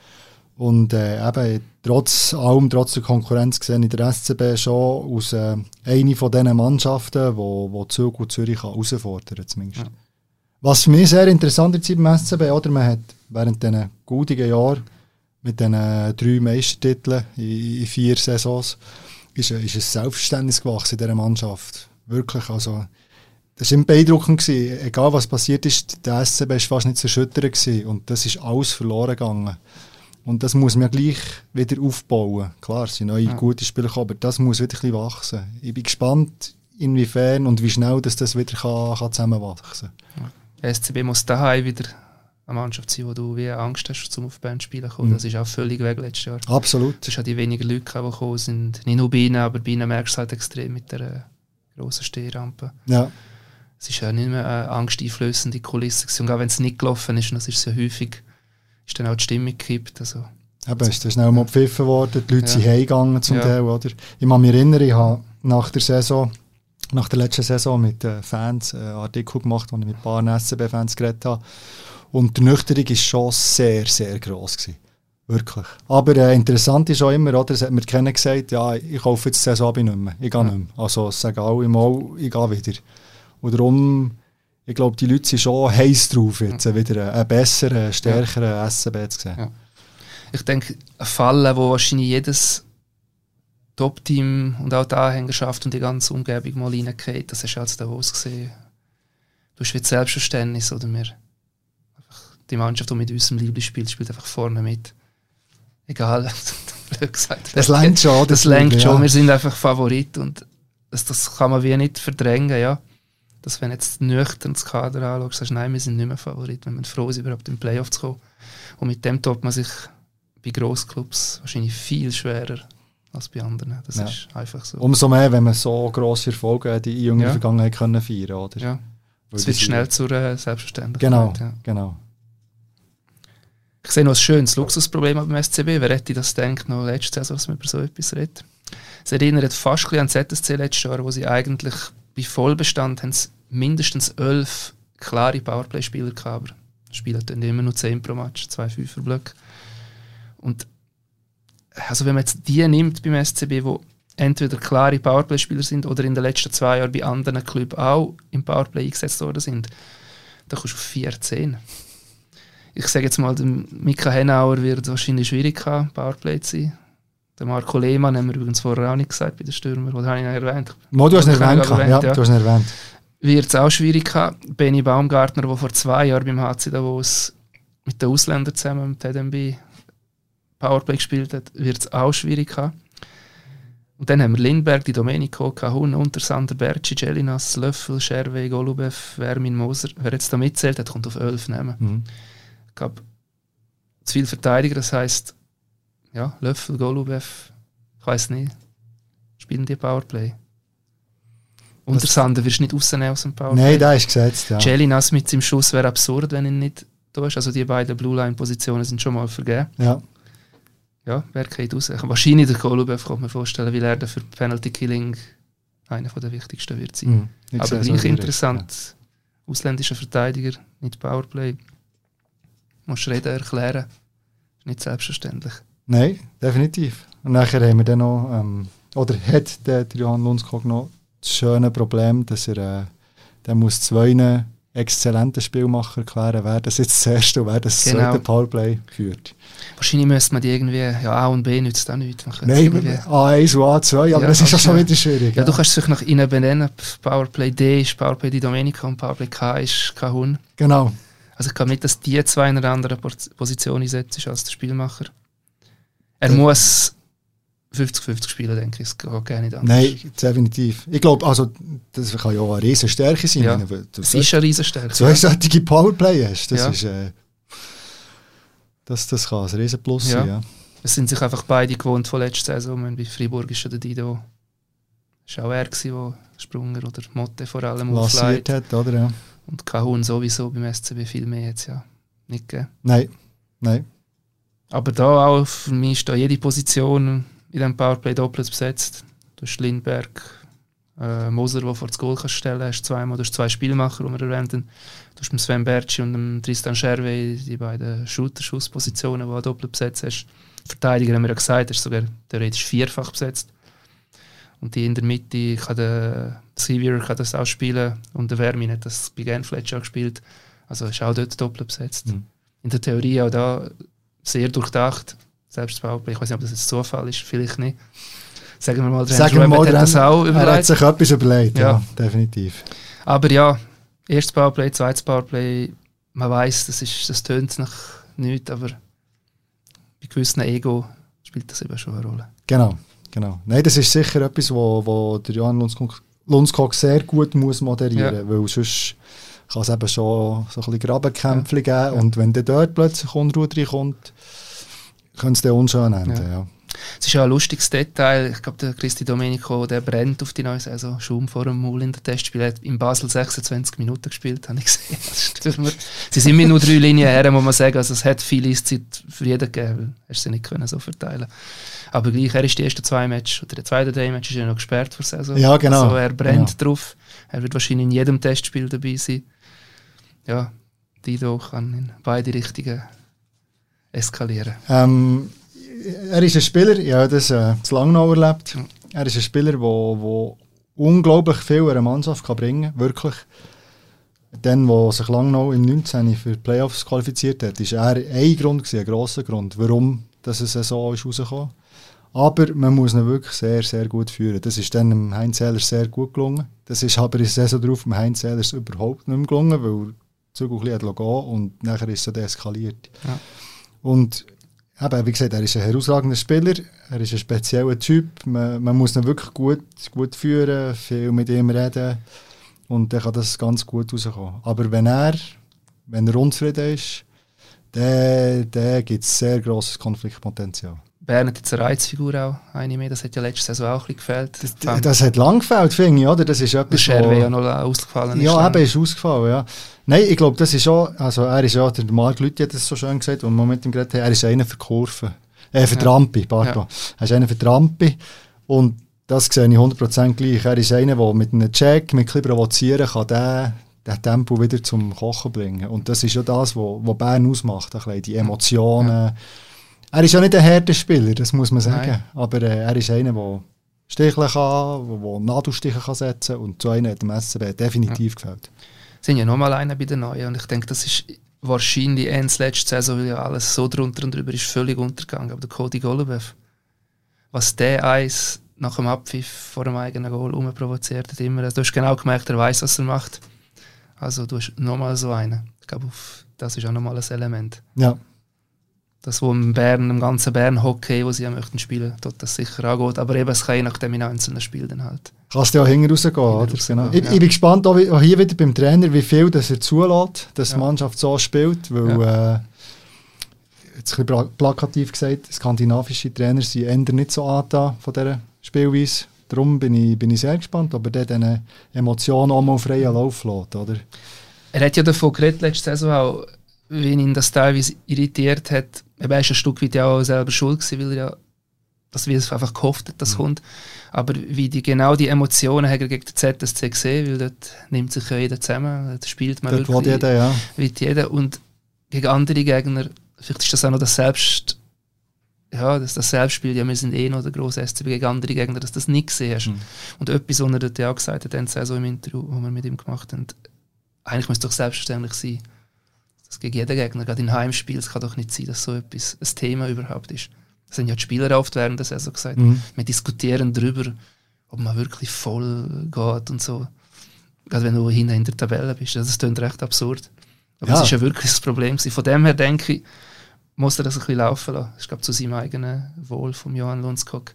Und äh, eben, trotz allem, trotz der Konkurrenz gesehen in der S C B schon aus äh, einer von diesen Mannschaften, wo, wo Zug und Zürich kann herausfordern kann, zumindest. Ja. Was für mich sehr interessant ist beim S C B, oder? Man hat während diesen guten Jahren mit diesen drei Meistertiteln in, in vier Saisons ist, ist ein Selbstverständnis gewachsen in dieser Mannschaft. Wirklich, also das war immer beeindruckend gewesen. Egal was passiert ist, der S C B war fast nicht zu erschüttern gewesen. Und das ist alles verloren gegangen. Und das muss man gleich wieder aufbauen. Klar, es sind neue ja. gute Spieler gekommen, aber das muss wieder ein bisschen wachsen. Ich bin gespannt, inwiefern und wie schnell das, das wieder kann, kann zusammenwachsen kann. Ja. Der S C B muss daheim wieder eine Mannschaft sein, wo du wie Angst hast, zum auf Band spielen kommen. Mhm. Das ist auch völlig weg letztes Jahr. Absolut. Es sind die wenigen Leute, die gekommen sind. Nicht nur bei ihnen, aber bei ihnen merkst du halt extrem mit der äh, grossen Stehrampe. Ja. Es ist ja nicht mehr eine angsteinflößende Kulisse. Und auch wenn es nicht gelaufen ist, das ist ja häufig, ist dann auch die Stimmung gekippt. Also, Eben, ist dann schnell mal gepfiffen worden, die Leute ja. sind heimgegangen zum ja. Teil. Oder? Ich kann mich erinnern, ich habe nach der Saison, nach der letzten Saison mit den Fans einen Artikel gemacht, wo ich mit ein paar S C B-Fans geredet habe. Und die Nüchterung war schon sehr, sehr gross gewesen. Wirklich. Aber äh, interessant ist auch immer, oder? Es hat mir keiner gesagt, ja, ich kaufe jetzt die Saison nicht mehr. Ich gehe ja. nicht mehr. Also sagen alle mal, ich gehe wieder. Und darum, ich glaube, die Leute sind schon heiß drauf, jetzt ja. wieder einen besseren, stärkeren ja. S C B zu sehen. Ja. Ich denke, ein Fall, wo wahrscheinlich jedes Top-Team und auch die Anhängerschaft und die ganze Umgebung mal reingeht, das hast du als Davos gesehen. Du hast wie Selbstverständnis, oder wir die Mannschaft, die mit unserem Liebling spielt, spielt einfach vorne mit. Egal, blöd gesagt. Das lenkt schon. Das, das lenkt schon, ja. Wir sind einfach Favorit und das, das kann man wie nicht verdrängen, ja. Dass wenn jetzt nüchtern das Kader anschaust, sagst du, nein, wir sind nicht mehr Favorit, wenn man froh ist, überhaupt in den Playoff zu kommen. Und mit dem tut man sich bei Grossclubs wahrscheinlich viel schwerer als bei anderen. Das ja. ist einfach so. Umso mehr, wenn man so grosse Erfolge in jüngeren ja. Vergangenheit können feiern, oder? Ja. Es wird schnell zur äh, Selbstverständlichkeit. Genau, ja. genau. Ich sehe noch ein schönes Luxusproblem beim S C B. Wer hätte das gedacht, noch letzte Saison, dass man über so etwas redet? Es erinnert fast ein bisschen an Z S C letztes Jahr, wo sie eigentlich bei Vollbestand haben sie mindestens elf klare Powerplay-Spieler gehabt. Spielen dann immer nur zehn pro Match, zwei Fünferblöcke. Und also wenn man jetzt die nimmt beim S C B, wo entweder klare Powerplay-Spieler sind oder in den letzten zwei Jahren bei anderen Clubs auch im Powerplay eingesetzt worden sind, da kommst du auf vierzehn. Ich sage jetzt mal, der Mika Henauer wird wahrscheinlich schwierig haben, Powerplay zu sein. Der Marco Lehmann haben wir übrigens vorher auch nicht gesagt bei den Stürmern, oder habe ich ihn erwähnt? Mo, du hast ihn erwähnt, erwähnt, ja, ja. du hast ihn erwähnt. Wird es auch schwierig haben. Benny Baumgartner, der vor zwei Jahren beim H C Davos mit den Ausländern zusammen mit T D M B Powerplay gespielt hat, wird es auch schwierig haben. Und dann haben wir Lindberg, Di Domenico, Cahun, Untersander, Berci, Gelinas, Löffel, Scherwe, Golubev, Vermin, Moser. Wer jetzt da mitzählt, der kommt auf elf Namen. Mhm. Ich glaube, zu viele Verteidiger, das heisst, ja, Löffel, Golubev, ich weiss nicht, spielen die Powerplay. Untersander wirst du nicht rausnehmen aus dem Powerplay. Nein, da ist gesetzt, ja. Gelinas mit seinem Schuss wäre absurd, wenn ihn nicht da ist. Also die beiden Blue-Line-Positionen sind schon mal vergeben. Ja. Ja, wer geht raus? Wahrscheinlich der Golubev, kann man vorstellen, weil er dann für Penalty Killing einer der wichtigsten wird sein. Mhm. Aber gleich interessant. Ja. Ausländischer Verteidiger, nicht Powerplay. Musst du reden, erklären. Ist nicht selbstverständlich. Nein, definitiv. Und nachher haben wir dann noch, ähm, oder hat der Johann Lundskog noch das schöne Problem, dass er äh, dann muss zwei exzellenten Spielmacher erklären, wer das jetzt das erste und wer das genau. zweite Powerplay führt. Wahrscheinlich müsste man die irgendwie, ja A und B nützt auch nichts. Nein, A eins und A zwei, aber ja, das ist auch schon wieder schwierig. Ja, ja. Du kannst dich nach innen benennen. Powerplay D ist Powerplay Di Domenico und Powerplay K ist Cahun. Genau. Also ich glaube nicht, dass die zwei in einer anderen Position einsetzt als der Spielmacher. Er ja. muss fünfzig fünfzig spielen, denke ich. Es geht gar nicht anders. Nein, definitiv. Ich glaube, also, das kann ja auch eine Riesenstärke sein. Ja, du, es ist eine Riesenstärke. Zwei solche Powerplay hast, das ja. ist... Äh, Das, das kann ein Riesenplus ja. sein. Ja. Es sind sich einfach beide gewohnt von letzter Saison. Bei Freiburg ist schon der Dido. Es war auch er, der Sprunger oder Motte vor allem lanciert hat, oder? Ja. Und Cahun sowieso beim S C B viel mehr jetzt ja nicht gegeben. Nein, nein. Aber da auch für mich ist da jede Position in diesem Powerplay doppelt besetzt. Du hast Lindberg, äh, Moser, der vor das Goal kannst stellen kannst, zweimal, du hast zwei Spielmacher, die wir erwähnt haben. Du hast mit Sven Berci und dem Tristan Scherwe die beiden Shooter-Schusspositionen, die du doppelt besetzt hast. Verteidiger haben wir ja gesagt, ist sogar theoretisch vierfach besetzt. Und die in der Mitte kann der Sevier kann das auch spielen und der Vermin hat das bei Genfletch auch gespielt. Also ist auch dort doppelt besetzt. Mhm. In der Theorie auch da sehr durchdacht. Selbst Powerplay, ich weiß nicht, ob das jetzt Zufall ist, vielleicht nicht. Sagen wir mal, der Sagen wir mal, hat das auch überlegt. Er hat sich etwas überlegt, ja, ja, definitiv. Aber ja, erstes Powerplay, zweites Powerplay, man weiss, das, ist, das tönt nach nichts, aber bei gewissen Ego spielt das eben schon eine Rolle. Genau, genau. Nein, das ist sicher etwas, wo, wo der Johann Lundskog, Lundskog sehr gut muss moderieren muss, ja. Weil sonst kann es eben schon so ein bisschen Grabenkämpfe ja. geben ja. Und wenn dann dort plötzlich Unruhe reinkommt, könnte es dann unschön enden, ja. ja. Es ist ja ein lustiges Detail. Ich glaube, der Cristi Domenico, der brennt auf die neue Saison. Schaum vor dem Maul in der Testspiel. Er hat in Basel sechsundzwanzig Minuten gespielt, habe ich gesehen. Sie sind mir nur drei Linien her, muss man sagen. Also es hat viel Eiszeit für jeden gegeben. Er sie nicht können so verteilen. Aber gleich, er ist die ersten zwei Matches, oder der zweite drei Match ist ja noch gesperrt für die Saison. Ja, genau. Also er brennt genau. drauf. Er wird wahrscheinlich in jedem Testspiel dabei sein. Ja, Dido kann in beide Richtungen eskalieren. Ähm, Er ist ein Spieler, ich habe das äh, zu Langnau erlebt. Er ist ein Spieler, der unglaublich viel einer Mannschaft kann bringen kann. Wirklich. Dann, wo sich Langnau im neunzehn für die Playoffs qualifiziert hat, war er ein Grund, gewesen, ein grosser Grund, warum dass es so ist rausgekommen. Aber man muss ihn wirklich sehr, sehr gut führen. Das ist dann dem Heinz Ehlers sehr gut gelungen. Das ist aber in der Saison drauf dem Heinz Ehlers überhaupt nicht mehr gelungen, weil Zug ein bisschen gehen und nachher ist es so eskaliert. Ja. Und eben, wie gesagt, er ist ein herausragender Spieler, er ist ein spezieller Typ, man, man muss ihn wirklich gut, gut führen, viel mit ihm reden und dann kann das ganz gut rauskommen. Aber wenn er, wenn er unzufrieden ist, dann, dann gibt es sehr grosses Konfliktpotenzial. Bern hat jetzt eine Reizfigur auch, eine mehr, das hat ja letzte Saison auch ein bisschen gefehlt. Das, das hat lang gefehlt, finde ich, oder? Das ist etwas, Scherwe ja noch ausgefallen ist. Ja, eben ist ausgefallen, ja. Nein, ich glaube, das ist schon, also er ist ja, der Marc Lüthi hat das so schön gesagt, als wir mit ihm geredet haben, er ist einer für Kurven, äh, für ja. Trampi, pardon. Ja. Er ist einer für Trampi und das sehe ich hundert Prozent gleich. Er ist einer, der mit einem Check, mit ein bisschen provozieren kann, den, den Tempo wieder zum Kochen bringen. Und das ist ja das, was Bern ausmacht, ein bisschen, die Emotionen. Ja. Er ist ja nicht ein harter Spieler, das muss man sagen, Nein. aber äh, er ist einer, der Sticheln kann, der Nadelstiche kann setzen kann. Und so einen hat dem S C B definitiv ja. gefällt. Es sind ja nochmal einer bei den Neuen. Und ich denke, das ist wahrscheinlich ends letzte Saison, weil ja alles so drunter und drüber ist, völlig untergegangen. Aber der Cody Golubev, was der eins nach dem Abpfiff vor dem eigenen Goal umprovoziert hat, immer. Also, du hast genau gemerkt, er weiß, was er macht. Also du hast nochmal so einen. Ich glaube, das ist auch nochmal ein Element. Ja. Das, wo im Bern, im ganzen Bern-Hockey, wo sie ja möchten spielen, dort das sicher angeht. Aber eben, es kann je nachdem in einzelnen Spielen dann halt. Kannst du ja auch hinten rausgehen, oder? Genau. Ich, ja. ich bin gespannt, auch, auch hier wieder beim Trainer, wie viel das er zulässt, dass ja. die Mannschaft so spielt, weil, ja. äh, jetzt ein bisschen plakativ gesagt, skandinavische Trainer sind eher nicht so angetan von dieser Spielweise. Darum bin ich, bin ich sehr gespannt, ob er diese Emotionen auch mal freien Lauf lässt, oder? Er hat ja davon geredet, letzte Saison auch, wie ihn das teilweise irritiert hat. Er war ein Stück weit ja auch selber schuld gewesen, weil er ja, dass wir es einfach gehofft hat, dass es mhm. kommt. Aber wie die, genau die Emotionen hat er gegen den Z S C gesehen, weil dort nimmt sich ja jeder zusammen, dort spielt man dort wirklich jeder, ja. wie jeder. Und gegen andere Gegner, vielleicht ist das auch noch das Selbst, ja, das, das Selbstspiel, ja, wir sind eh noch der grosse S C B gegen andere Gegner, dass du das nicht gesehen hast. Mhm. Und etwas, was er dort ja auch gesagt hat, dann so im Interview, das wir mit ihm gemacht haben, eigentlich muss es doch selbstverständlich sein, dass gegen jeden Gegner, gerade in Heimspielen, es kann doch nicht sein, dass so etwas ein Thema überhaupt ist. Das sind ja die Spieler oft während der Saison gesagt. Mhm. Wir diskutieren darüber, ob man wirklich voll geht und so. Gerade wenn du hinten in der Tabelle bist. Das klingt recht absurd. Aber ja. das ist ja wirklich das Problem gewesen. Von dem her denke ich, muss er das ein bisschen laufen lassen. Ich glaube, zu seinem eigenen Wohl von Johann Lundskog.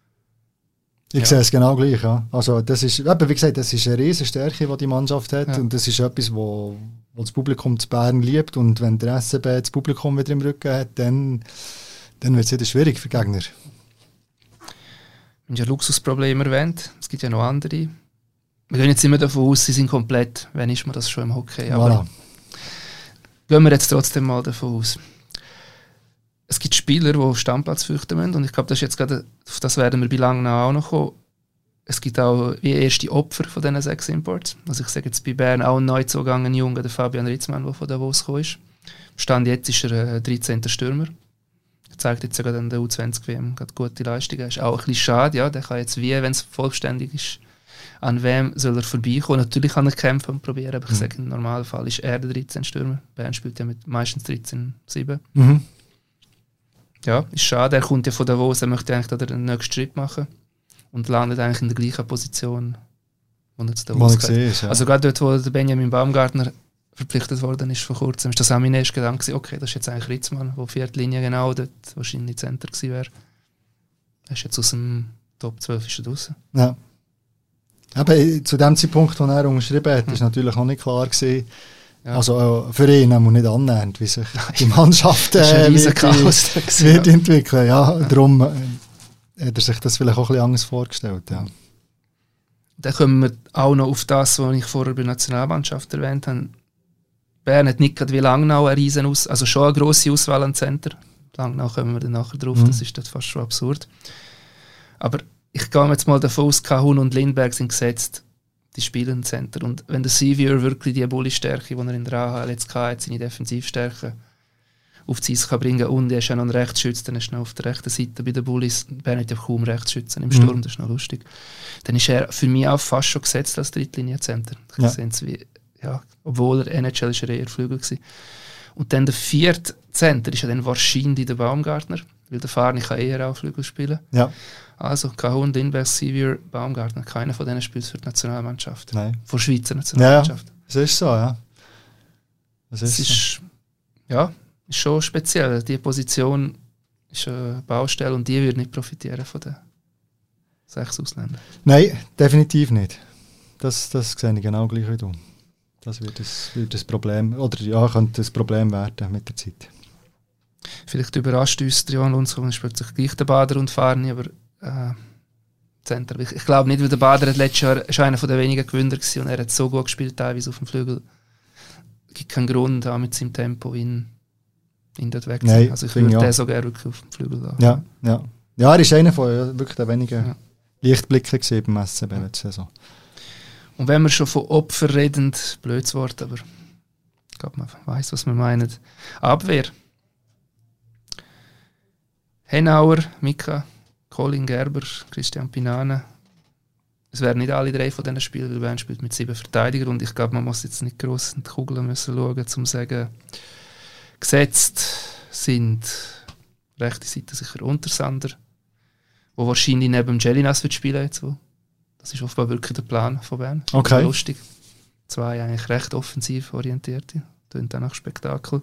Ich ja. sehe es genau gleich. Ja. Also das ist, wie gesagt, das ist eine riesige Stärke, die die Mannschaft hat. Ja. Und das ist etwas, wo, wo das Publikum zu Bern liebt. Und wenn der S C B das Publikum wieder im Rücken hat, dann, dann wird es wieder schwierig für Gegner. Du hast ja Luxusprobleme erwähnt. Es gibt ja noch andere. Wir gehen jetzt immer davon aus, sie sind komplett. Wann ist man das schon im Hockey? Aber voilà. Gehen wir jetzt trotzdem mal davon aus. Es gibt Spieler, die Stammplatz fürchten müssen. Und ich glaube, das ist jetzt gerade, auf das werden wir bei Langnau auch noch kommen. Es gibt auch wie erste Opfer von diesen sechs Imports. Also ich sage jetzt bei Bern auch ein Neuzugang, ein Junge, der Fabian Ritzmann, der von Davos gekommen ist. Stand jetzt ist er ein dreizehnter Stürmer. Er zeigt jetzt sogar an der U zwanzig W M gerade gute Leistungen. Ist auch ein bisschen schade, ja. Der kann jetzt wie, wenn es vollständig ist, an wem soll er vorbeikommen. Natürlich kann er kämpfen und probieren, aber ich mhm. sage, im Normalfall ist er der dreizehnte Stürmer. Bern spielt ja mit meistens dreizehn sieben. Mhm. Ja, ist schade. Er kommt ja von Davos, er möchte eigentlich den nächsten Schritt machen und landet eigentlich in der gleichen Position, wo er zu Davos geht. Ja. Also gerade dort, wo der Benjamin Baumgartner verpflichtet worden ist vor kurzem, ist das auch mein erster Gedanke gewesen, okay, das ist jetzt eigentlich Ritzmann, der vierte Linie genau dort wahrscheinlich Center gewesen wäre. Er ist jetzt aus dem Top zwölf ist er draussen. Ja. Aber zu dem Zeitpunkt, wo er unterschrieben hat, hm. ist natürlich auch nicht klar gewesen, ja. Also äh, für ihn haben wir nicht annähernd, wie sich die Mannschaft äh, wird, wird, wird entwickeln. Ja, darum äh, hat er sich das vielleicht auch ein bisschen anders vorgestellt. Ja. Dann kommen wir auch noch auf das, was ich vorher bei der Nationalmannschaft erwähnt habe. Bern hat nicht gerade wie Langnau eine riesen Aus- also schon eine grosse Auswahl an Center. Langnau kommen wir dann nachher drauf, mhm. das ist das fast schon absurd. Aber ich gehe jetzt mal davon aus, Kahun und Lindberg sind gesetzt. Die spielen Center. Und wenn der Sevier wirklich die Bulli-Stärke, die er in der A H L jetzt hatte, seine Defensivstärke auf die Eis kann bringen und er ist ja noch ein Rechtsschütze, dann ist er noch auf der rechten Seite bei den Bullis. Bern hat ja kaum Rechtsschützen im Sturm, mhm. das ist noch lustig. Dann ist er für mich auch fast schon gesetzt als Drittlinie-Center. Ja. Wie, ja, obwohl er N H L ist er eher Flügel gewesen. Und dann der vierte Center ist ja dann wahrscheinlich der Baumgartner, weil der Farni kann eher auch Flügel spielen. Ja. Also Kahun, Lindberg, Sevier, Baumgartner, keiner von denen spielt für die Nationalmannschaft. Nein. Für die Schweizer Nationalmannschaft. Ja, das ist so, ja. Das ist, das ist, so. Ja, ist schon speziell. Die Position ist eine Baustelle und die würde nicht profitieren von den sechs Ausländern. Nein, definitiv nicht. Das, das sehe ich genau gleich wie du. Das wird das, wird das Problem, oder ja, könnte das Problem werden mit der Zeit. Vielleicht überrascht uns Johann Lundskog, spielt sich gleich der Bader und Farni, aber äh, Center. Ich, ich glaube nicht, weil der Bader hat letztes Jahr ist einer der wenigen Gewinner gewesen und er hat so gut gespielt, teilweise auf dem Flügel. Es gibt keinen Grund, auch mit seinem Tempo ihn, ihn dort wegzunehmen. Also ich würde ja. den so gerne wirklich auf dem Flügel haben. Ja, ja. ja, er ist einer von ja, wirklich der wenigen ja. Lichtblicke gewesen beim S C B letzte Saison. Und wenn wir schon von Opfer reden, blödes Wort, aber ich glaube, man weiss, was wir meinen. Abwehr. Henauer, Mika, Colin Gerber, Christian Pinane. Es wären nicht alle drei von diesen Spielen, weil Bern spielt mit sieben Verteidigern und ich glaube, man muss jetzt nicht gross in die Kugeln müssen schauen, um zu sagen, gesetzt sind rechte Seite sicher Untersander, wo wahrscheinlich neben Jelinas wird spielen jetzt. Wo. Das ist offenbar wirklich der Plan von Bern. Okay. Lustig. Zwei eigentlich recht offensiv orientierte. Tönt auch nach Spektakel.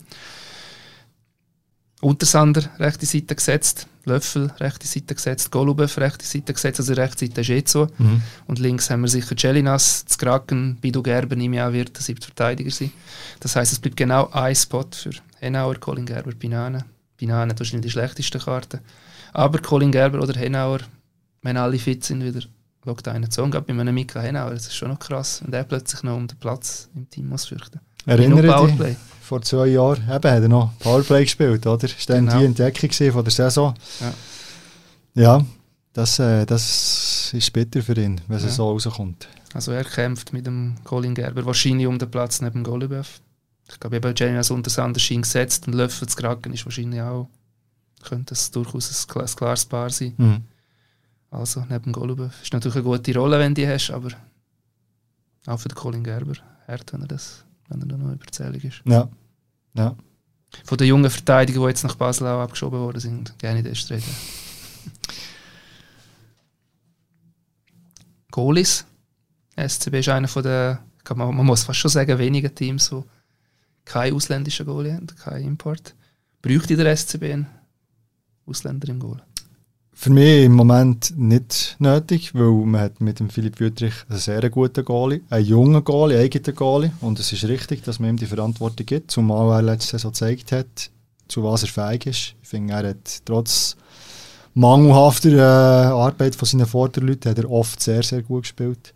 Untersander rechte Seite gesetzt, Löffel rechte Seite gesetzt, Golubev rechte Seite gesetzt, also rechte Seite ist eh so. Mhm. Und links haben wir sicher Jelinas, Zkraken, Bidu Gerber, nehme ich an, wird der siebte Verteidiger sein. Das heisst, es bleibt genau ein Spot für Henauer, Colin Gerber, Pinane. Pinane wahrscheinlich die schlechteste Karte. Aber Colin Gerber oder Henauer, wenn alle fit sind, wieder schaut einer zu. Und gerade bei einem Mika Henauer, das ist schon noch krass, wenn der plötzlich noch um den Platz im Team muss fürchten. Erinnere dich, vor zwei Jahren eben, hat er noch Powerplay gespielt, oder? Das war genau. Die Entdeckung von der Saison. Ja, ja das, äh, das ist bitter für ihn, wenn ja. es so rauskommt. Also er kämpft mit dem Colin Gerber wahrscheinlich um den Platz neben Golubev. Ich glaube, eben Jelinas Untersander schien gesetzt und Löffel zu Kraken ist wahrscheinlich auch, könnte es durchaus ein, ein klares Paar sein. Mhm. Also neben Golubev. Ist natürlich eine gute Rolle, wenn du die hast, aber auch für den Colin Gerber hart, wenn er das wenn er noch überzählig ist. Ja. Ja. Von den jungen Verteidigern, die jetzt nach Basel auch abgeschoben worden sind, gerne das reden. Goalies. S C B ist einer von den, man, man muss fast schon sagen, wenigen Teams, die keinen ausländischen Goalie haben, keinen Import. Bräuchte der S C B einen Ausländer im Goal? Für mich im Moment nicht nötig, weil man hat mit dem Philipp Wüttrich einen sehr guten Goalie, einen jungen Goalie, einen eigenen Goalie. Und es ist richtig, dass man ihm die Verantwortung gibt, zumal er letzte Saison gezeigt hat, zu was er fähig ist. Ich finde, er hat trotz mangelhafter äh, Arbeit von seinen Vorderleuten hat er oft sehr, sehr gut gespielt.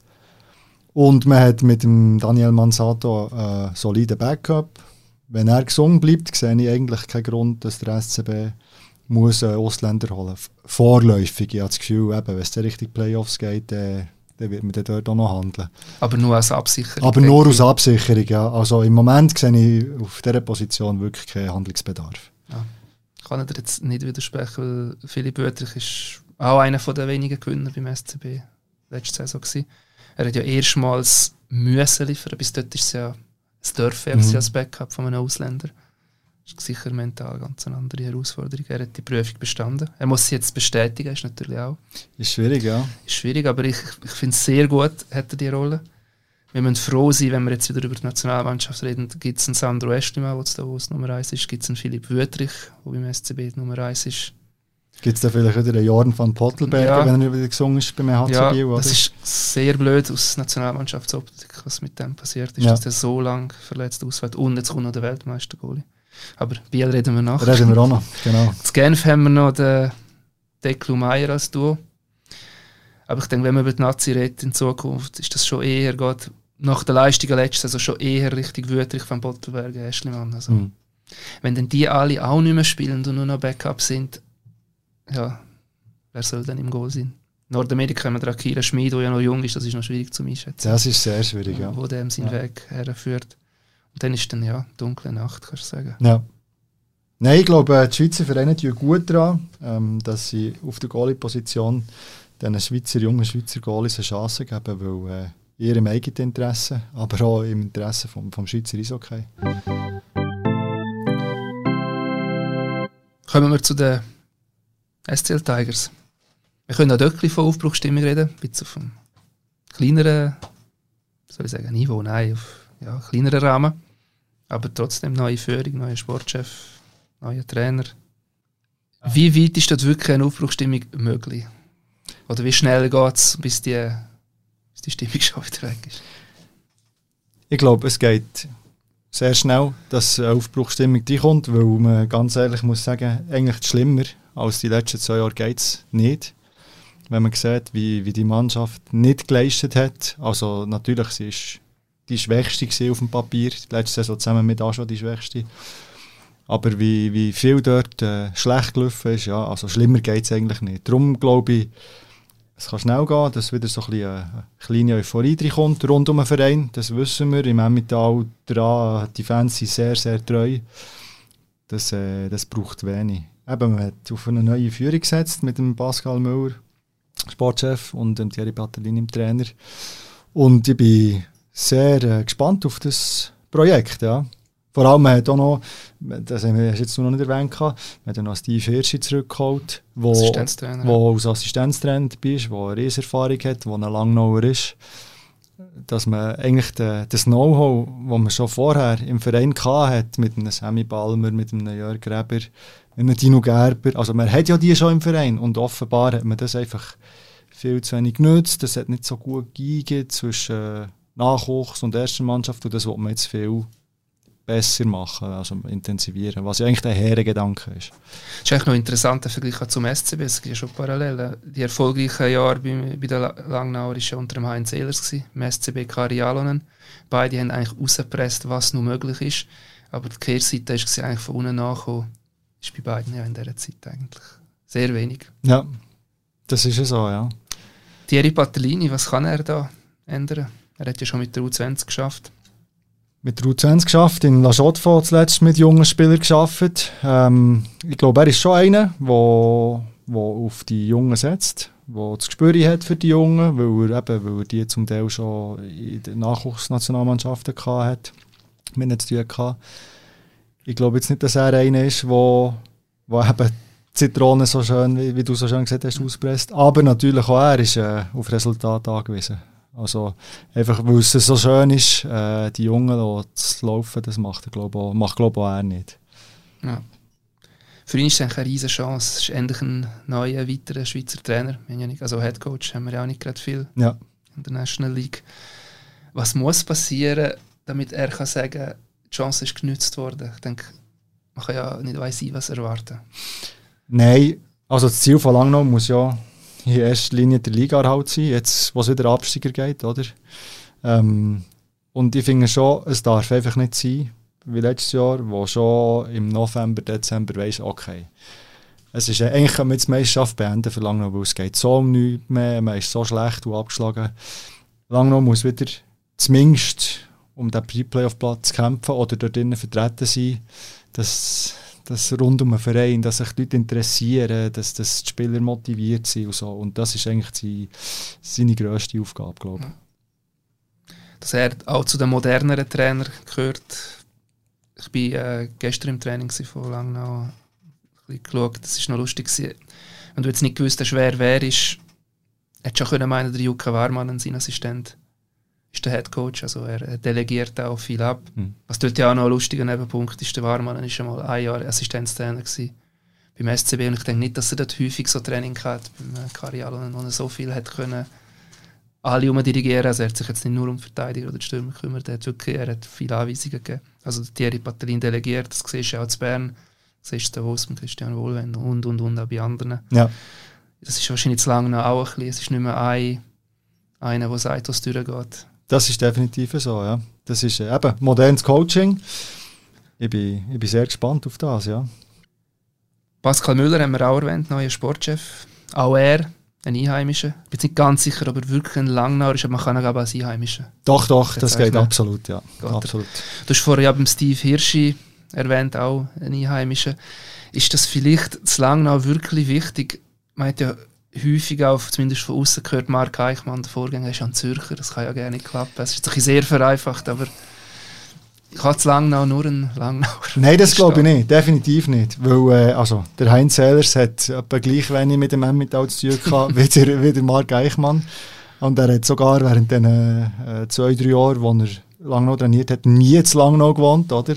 Und man hat mit dem Daniel Manzato einen soliden Backup. Wenn er gesund bleibt, sehe ich eigentlich keinen Grund, dass der S C B muss einen Ausländer holen. Vorläufig, ich habe das Gefühl, eben, wenn es in Richtung Playoffs geht, äh, dann wird man dann dort auch noch handeln. Aber nur als Absicherung? Aber nur aus Absicherung, ja. Also im Moment sehe ich auf dieser Position wirklich keinen Handlungsbedarf. Ja. Ich kann dir jetzt nicht widersprechen, weil Philipp Wüttrich ist auch einer der wenigen Gewinner beim S C B letzte Saison gewesen. Er hat ja erstmals müssen liefern, bis dort ist es ja das Dörfer mhm. als Backup von einem Ausländer. Das ist sicher mental ganz eine andere Herausforderung. Er hat die Prüfung bestanden. Er muss sie jetzt bestätigen, ist natürlich auch. Ist schwierig, ja. Ist schwierig, aber ich, ich finde es sehr gut, hat er die Rolle. Wir müssen froh sein, wenn wir jetzt wieder über die Nationalmannschaft reden, gibt es einen Sandro Eschlimann, der da Nummer eins ist, gibt es einen Philipp Wüttrich, der beim S C B Nummer eins ist. Gibt es da vielleicht wieder einen Jordan van Pottelberger, ja, wenn er wieder gesungen ist beim H C ja, Biel? Oder? Das ist sehr blöd aus Nationalmannschaftsoptik, was mit dem passiert ist, ja. Dass er so lange verletzt ausfällt. Und jetzt kommt noch der Weltmeister-Goalie. Aber Biel reden wir nachher. Reden wir auch noch, genau. In Genf haben wir noch den Declu Meier als Duo. Aber ich denke, wenn man über die Nazi redet in Zukunft, ist das schon eher, geht nach der Leistung letztes, also schon eher richtig Wüttrich von Pottelberger, Eschlimann. Also, mhm. Wenn dann die alle auch nicht mehr spielen und nur noch Backup sind, ja, wer soll denn im Goal sein? In Nordamerika haben wir den Akira Schmid, der ja noch jung ist, das ist noch schwierig zu einschätzen. Das ist sehr schwierig, ja. Wo dem seinen ja. Weg herführt. Und dann ist dann ja dunkle Nacht, kannst du sagen. Ja. Nein, ich glaube, die Schweizer Vereine tun gut daran, ähm, dass sie auf der Goalie-Position diesen Schweizer, jungen Schweizer Goalies eine Chance geben, weil äh, in ihrem eigenen Interesse, aber auch im Interesse vom, vom Schweizer Eishockey. Kommen wir zu den S C L Tigers. Wir können auch dort von Aufbruchstimmung reden, ein bisschen auf einem kleineren, soll ich sagen, Niveau, nein, auf ja, kleineren Rahmen. Aber trotzdem neue Führung, neuer Sportchef, neuer Trainer. Wie weit ist dort wirklich eine Aufbruchstimmung möglich? Oder wie schnell geht es, bis die, bis die Stimmung schon wieder weg ist? Ich glaube, es geht sehr schnell, dass eine Aufbruchstimmung reinkommt, weil man ganz ehrlich muss sagen, eigentlich schlimmer als die letzten zwei Jahre geht es nicht. Wenn man sieht, wie, wie die Mannschaft nicht geleistet hat. Also natürlich, sie ist die Schwächste auf dem Papier, die letzte Saison zusammen mit auch schon die Schwächste. Aber wie, wie viel dort äh, schlecht gelaufen ist, ja, also schlimmer geht es eigentlich nicht. Darum glaube ich, es kann schnell gehen, dass wieder so ein bisschen eine kleine Euphorie reinkommt rund um den Verein. Das wissen wir. Im Emmental dran, die Fans sind sehr, sehr treu. Das, äh, das braucht wenig. eben, man hat auf eine neue Führung gesetzt mit dem Pascal Müller, Sportchef, und dem Thierry Patellini, dem Trainer. Und ich bin sehr äh, gespannt auf das Projekt, ja. Vor allem, man hat auch noch, das haben wir jetzt noch nicht erwähnt, man hat noch Steve Hirschi zurückgeholt, wo, wo als Assistenztrainer dabei ist, der eine Riesenerfahrung hat, der ein Langnauer ist. Dass man eigentlich de, das Know-how, das man schon vorher im Verein hatte, mit einem Sammy Balmer, mit einem Jörg Gräber, mit einem Dino Gerber, also man hat ja die schon im Verein und offenbar hat man das einfach viel zu wenig genutzt, das hat nicht so gut gegeben zwischen äh, Nachwuchs und erster Mannschaft und das will man jetzt viel besser machen, also intensivieren, was ja eigentlich der Herrengedanke ist. Das ist eigentlich noch interessant, der Vergleich zum S C B, es gibt ja schon Parallelen. Die erfolgreichen Jahre bei, bei den Langnauer waren ja unter dem Heinz Ehlers, im S C B Kari Jalonen. Beide haben eigentlich rausgepresst, was nur möglich ist, aber die Kehrseite ist eigentlich von unten nachgekommen, ist bei beiden ja in dieser Zeit eigentlich sehr wenig. Ja, das ist ja so, ja. Thierry Patellini, was kann er da ändern? Er hat ja schon mit der U zwanzig geschafft. Mit der U zwanzig geschafft, in La Chaux-de-Fonds zuletzt mit jungen Spielern gearbeitet. Ähm, ich glaube, er ist schon einer, der auf die Jungen setzt, der das Gespür hat für die Jungen, weil er, eben, weil er die zum Teil schon in den Nachwuchsnationalmannschaften hatte, mit ihnen zu tun hatte. Ich glaube jetzt nicht, dass er einer ist, der eben Zitronen so schön, wie, wie du so schön gesagt hast, auspresst. Aber natürlich auch er ist äh, auf Resultate angewiesen. Also einfach, weil es so schön ist, äh, die Jungen zu laufen, das macht, glaub, auch, macht glaub, auch er nicht. Ja. Für ihn ist es eigentlich eine riesige Chance. Es ist endlich ein neuer, weiterer Schweizer Trainer. Wir haben ja nicht, also Headcoach haben wir ja auch nicht gerade viel ja. in der National League. Was muss passieren, damit er kann sagen, die Chance ist genutzt worden? Ich denke, man kann ja nicht weiss sein, was erwarten. Nein, also das Ziel von Langnau muss ja in erster Linie der Liga-Erhalt sein, jetzt, wo es wieder Absteiger geht, oder? Ähm, und ich finde schon, es darf einfach nicht sein, wie letztes Jahr, wo schon im November, Dezember weiss, okay, es ist eigentlich, kann man jetzt die Meisterschaft beenden für Langnau, weil es geht so um nichts mehr, man ist so schlecht und abgeschlagen. Langnau muss wieder zumindest um den Pre-Playoff-Platz kämpfen oder dort drinnen vertreten sein, dass das rund um den Verein, dass sich die Leute interessieren, dass, dass die Spieler motiviert sind und so. Und das ist eigentlich die, seine grösste Aufgabe, glaube ich. Dass er auch zu den moderneren Trainern gehört. Ich war äh, gestern im Training von Langnau, ein bisschen geschaut, das war noch lustig. Wenn du jetzt nicht gewusst hast, wer wer ist, hättest du schon können meinen, der Jukka Warmanen, sein Assistent, ist der Headcoach, also er delegiert auch viel ab. Mhm. Was dort ja auch noch ein lustiger Nebenpunkt ist, der Warmann war schon mal ein Jahr Assistenztrainer gewesen beim S C B und ich denke nicht, dass er dort häufig so Training hatte, beim Kari Jalonen, wo er so viel hat können alle umdirigieren, also er hat sich jetzt nicht nur um Verteidiger oder Stürmer gekümmert, er hat wirklich, er hat viele Anweisungen gegeben. Also Thierry Patellini delegiert, das siehst du auch zu Bern, das siehst du Davos mit Christian Wohlwend und und und auch bei anderen. Ja. Das ist wahrscheinlich zu lange noch auch ein bisschen, es ist nicht mehr ein, einer, der sagt, was durchgeht. Das ist definitiv so, ja. Das ist äh, eben modernes Coaching. Ich bin, ich bin sehr gespannt auf das, ja. Pascal Müller haben wir auch erwähnt, neuer Sportchef. Auch er, ein Einheimischer. Ich bin nicht ganz sicher, ob er wirklich ein Langnauer ist, aber man kann ihn aber als Einheimischer. Doch, doch, das geht absolut, ja. Absolut. Du hast vorher ja beim Steve Hirschi erwähnt, auch ein Einheimischer. Ist das vielleicht das Langnau wirklich wichtig? Man hat ja häufig auch, zumindest von außen gehört, Marc Eichmann, der Vorgänger, ist ein Zürcher, das kann ja gerne nicht klappen. Es ist jetzt sehr vereinfacht, aber ich habe zu Langnau nur einen Langnauer. Nein, das glaube ich nicht, definitiv nicht. Weil äh, also, der Heinz Ehlers hat etwa gleich wenig mit dem Emmental zu tun gehabt wie, der, wie der Marc Eichmann. Und er hat sogar während den äh, zwei, drei Jahren, wo er Langnau trainiert hat, nie zu Langnau gewohnt, oder?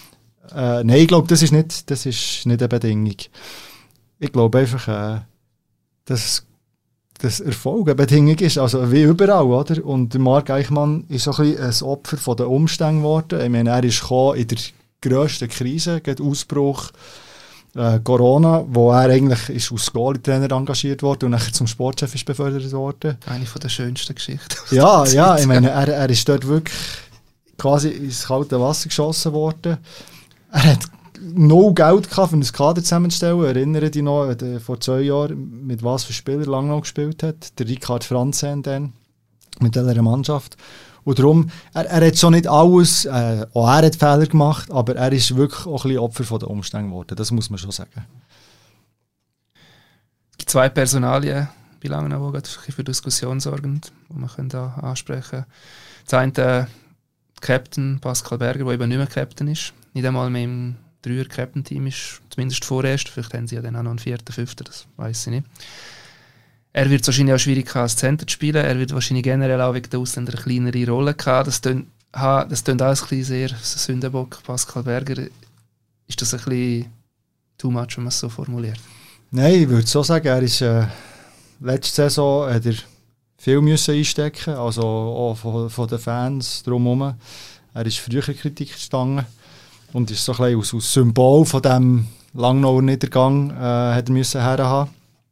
Äh, nein, ich glaube, das ist nicht, das ist nicht eine Bedingung. Ich glaube einfach, äh, dass das Erfolg eine Bedingung ist, also wie überall, oder? Und Marc Eichmann ist so ein, ein Opfer von den Umständen geworden. Ich meine, er ist in der grössten Krise, der Ausbruch äh, Corona, wo er eigentlich ist als Goalie-Trainer engagiert wurde und nachher zum Sportchef ist befördert worden. Eine von der schönsten Geschichten. Ja, ja, ich meine, er, er ist dort wirklich quasi ins kalte Wasser geschossen worden. Er hat no Geld gehabt, um ein Kader zusammenzustellen. Erinnere dich noch, äh, vor zwei Jahren, mit was für Spieler Langnau gespielt hat. Der Ricard Franzen dann, mit dieser Mannschaft. Und darum, er, er hat schon nicht alles, äh, auch er hat Fehler gemacht, aber er ist wirklich auch ein bisschen Opfer von den Umständen geworden. Das muss man schon sagen. zwei Personalien bei Langnau, die für Diskussion sorgen, die man da ansprechen können. Das eine, der Captain Pascal Berger, der eben nicht mehr Captain ist, nicht einmal mehr im Dreier-Captain-Team ist, zumindest vorerst. Vielleicht haben sie ja dann auch noch einen vierten, fünften, das weiss ich nicht. Er wird wahrscheinlich auch schwierig haben, als Center zu spielen. Er wird wahrscheinlich generell auch wegen der Ausländer eine kleinere Rolle haben. Das tönt, das tönt auch ein bisschen sehr Sündenbock. Pascal Berger, ist das ein bisschen too much, wenn man es so formuliert? Nein, ich würde so sagen, er ist äh, letzte Saison hat er viel müssen einstecken, also auch von, von den Fans drumherum. Er ist früher Kritik gestanden und ist so ein bisschen aus, aus Symbol von diesem Langnauer Niedergang äh, hat er müssen herhaben.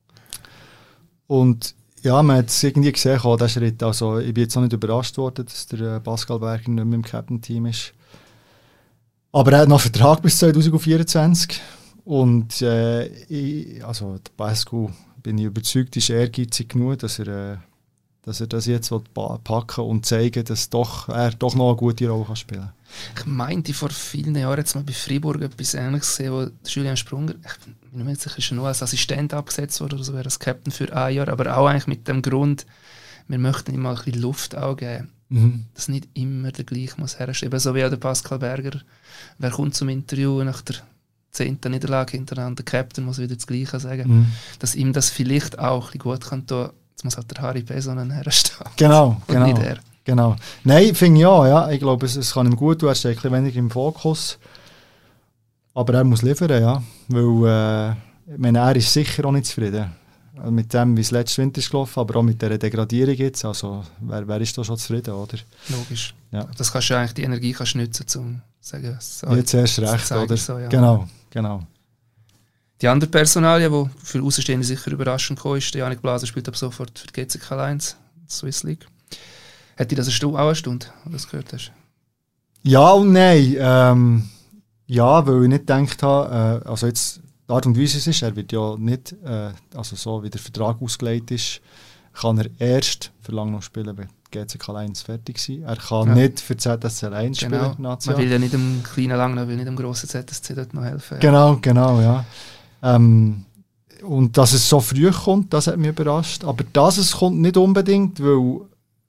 Und ja, man hat es irgendwie gesehen, auch diesen Schritt. Also, ich bin jetzt auch nicht überrascht worden, dass der Pascal Berger nicht mehr im Captain-Team ist. Aber er hat noch einen Vertrag bis zwanzig vierundzwanzig. Und äh, ich, also der Pascal, bin ich überzeugt, ist ehrgeizig genug, dass er, äh, dass er das jetzt packen und zeigen, dass doch, er doch noch eine gute Rolle kann spielen kann. Ich meinte vor vielen Jahren jetzt mal bei Freiburg etwas Ähnliches gesehen, wo Julian Sprunger, ich bin mir nicht sicher, ist er nur als Assistent abgesetzt worden oder so, wäre als Captain für ein Jahr, aber auch eigentlich mit dem Grund, wir möchten ihm mal ein bisschen Luft auch geben, mhm. dass nicht immer der gleiche muss herstellen. Eben so wie auch der Pascal Berger, wer kommt zum Interview nach der zehnten Niederlage hintereinander, der Captain muss wieder das Gleiche sagen, mhm. dass ihm das vielleicht auch ein bisschen gut kann tun. Jetzt muss halt der Harry Pesonen herstellen. Genau, und genau. nicht er. Genau. Nein, finde ich auch, ja. Ich glaube, es, es kann ihm gut tun, er steht ein bisschen weniger im Fokus. Aber er muss liefern, ja. Weil, äh, ich meine, er ist sicher auch nicht zufrieden. Mit dem, wie es letztes Winter ist gelaufen, aber auch mit dieser Degradierung jetzt. Also, wer, wer ist da schon zufrieden, oder? Logisch. Ja. Das kannst du eigentlich, die Energie kannst du nutzen, um zu sagen, so, jetzt erst recht, oder? So, ja. Genau, genau. Die andere Personalie, die für Außenstehende sicher überraschend kam, ist, Janik Blaser spielt ab sofort für die G C K eins, die Swiss League. Hätte dir das eine Stunde, auch eine Stunde, als du das gehört hast? Ja und nein. Ähm, ja, weil ich nicht gedacht habe, äh, also jetzt die Art und Weise es ist, er wird ja nicht, äh, also so wie der Vertrag ausgelegt ist, kann er erst für Langnau spielen, wenn G C K eins fertig sein. Er kann ja. nicht für Z S C eins genau. spielen. Man will ja nicht dem kleinen Langnau, will nicht dem grossen Z S C dort noch helfen. Ja. Genau, genau, ja. Ähm, und dass es so früh kommt, das hat mich überrascht. Aber dass es kommt nicht unbedingt, weil,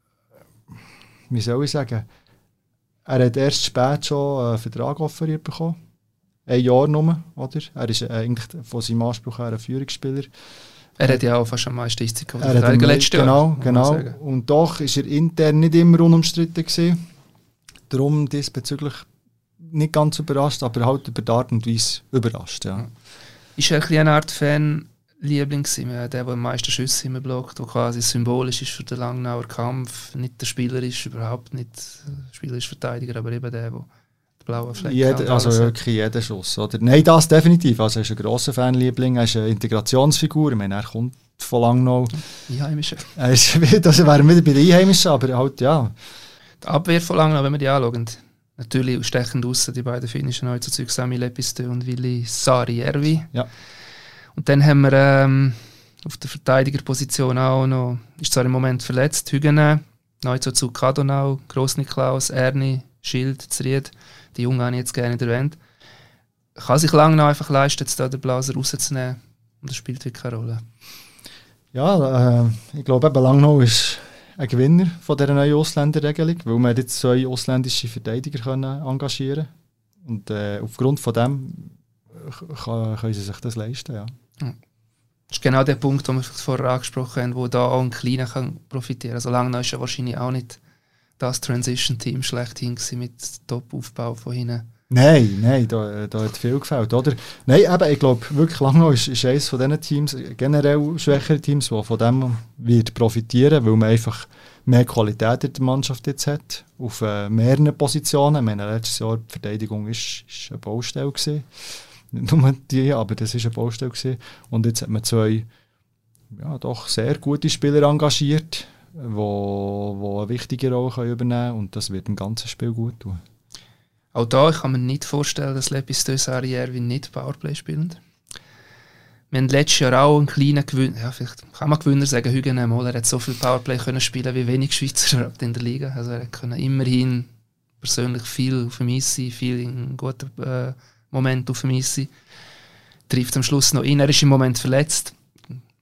wie soll ich sagen, er hat erst spät schon einen Vertrag offeriert bekommen. Ein Jahr nur, oder? Er ist eigentlich von seinem Anspruch her ein Führungsspieler. Er hat ja auch fast am meisten Eiszeit gehabt. Er hat letztes Jahr. Genau, genau. Und doch war er intern nicht immer unumstritten gewesen. Darum diesbezüglich nicht ganz überrascht, aber halt über die Art und Weise überrascht, ja. Ist er ein eine Art Fanliebling gewesen, der, der am meisten Schüsse immer blockt, der quasi symbolisch ist für den Langnauer Kampf, nicht der Spieler ist, überhaupt nicht der Spieler ist Verteidiger, aber eben der, der den blauen Fleck hat. Also wirklich jeder Schuss, oder? Nein, das definitiv. Also er ist ein grosser Fanliebling, er ist eine Integrationsfigur, ich meine, er kommt von Langnau. Einheimischer. Er ist, das wären wieder bei den Einheimischen, aber halt, ja. Die Abwehr von Langnau, wenn wir die anschauen, natürlich stechend aussen die beiden finnischen Neuzuzüge, Sami Lepistö und Willi Saarijärvi. Ja. Und dann haben wir ähm, auf der Verteidigerposition auch noch, ist zwar im Moment verletzt, Hügenen, Neuzuzug Kadonau, Grossniklaus, Erni, Schild, Zried. Die Jungen habe ich jetzt gerne erwähnt. Kann sich Langnau einfach leisten, jetzt da den Blaser rauszunehmen und das spielt wirklich keine Rolle. Ja, äh, ich glaube eben Langnau ist ein Gewinner von dieser neuen Ausländerregelung, weil wir jetzt zwei ausländische Verteidiger können engagieren können. Und äh, aufgrund von dem kann, können sie sich das leisten. Ja. Das ist genau der Punkt, den wir vorher angesprochen haben, wo da auch ein Kleiner kann profitieren kann. Also Langnau ist ja wahrscheinlich auch nicht das Transition-Team schlechthin mit Top-Aufbau von hinten. Nein, nein, da, da hat viel gefällt, oder? Nein, eben, ich glaube, wirklich Langnau ist, ist eines von diesen Teams, generell schwächere Teams, die von dem wird profitieren, weil man einfach mehr Qualität in der Mannschaft jetzt hat, auf äh, mehreren Positionen. Ich meine, letztes Jahr die Verteidigung ist, ist eine Baustelle gewesen. Nicht nur die, aber das ist eine Baustelle gewesen. Und jetzt hat man zwei ja, doch sehr gute Spieler engagiert, die wo, wo eine wichtige Rolle übernehmen können, und das wird im ganzen Spiel gut tun. Auch da kann man nicht vorstellen, dass Lepistö Saarijärvi nicht Powerplay spielen. Wir haben letztes Jahr auch einen kleinen Gewinner, ja, vielleicht kann man Gewinner sagen, Hügenen mal, er hat so viel Powerplay können spielen wie wenig Schweizer in der Liga. Also er konnte immerhin persönlich viel auf dem Eis sein, viel in guten äh, Momenten auf dem Eis sein. Trifft am Schluss noch ihn, er ist im Moment verletzt.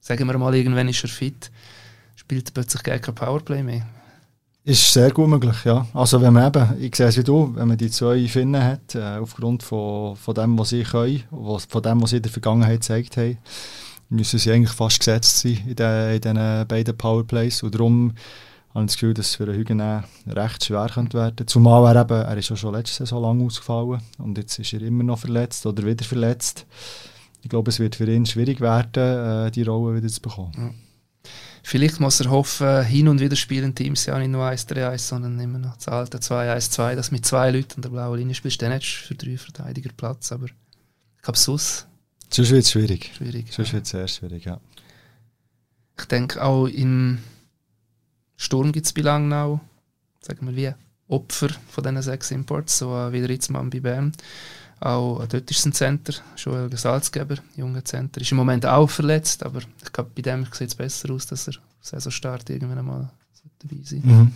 sagen wir mal, irgendwann ist er fit, spielt er plötzlich gar kein Powerplay mehr. Ist sehr gut möglich, ja. Also wenn man eben, ich sehe es wie du, wenn man die zwei Finnen hat, äh, aufgrund von, von dem, was sie können, was, von dem, was sie in der Vergangenheit gezeigt haben, müssen sie eigentlich fast gesetzt sein in diesen in beiden Powerplays. Und darum habe ich das Gefühl, dass es für den Hügen recht schwer könnte werden. Zumal er eben, er ist ja schon letzte Saison lang ausgefallen und jetzt ist er immer noch verletzt oder wieder verletzt. Ich glaube, es wird für ihn schwierig werden, äh, die Rolle wieder zu bekommen. Ja. Vielleicht muss er hoffen, hin und wieder spielen Teams ja nicht nur eins drei eins, sondern immer noch das alte zwei eins zwei, dass mit zwei Leuten an der blauen Linie spielst, dann hättest du für drei Verteidiger Platz. Aber ich glaube, sonst... Sonst wird es schwierig. schwierig Sonst ja. wird es sehr schwierig, ja. Ich denke, auch im Sturm gibt es bei Langnau, sagen wir wie, Opfer von diesen sechs Imports, so wie der Ritzmann bei Bern. Auch dort ist es ein Center, Joel Salzgeber, junger Center, ist im Moment auch verletzt, aber ich glaube, bei dem sieht es besser aus, dass er Saisonstart irgendwann einmal dabei sein Mhm.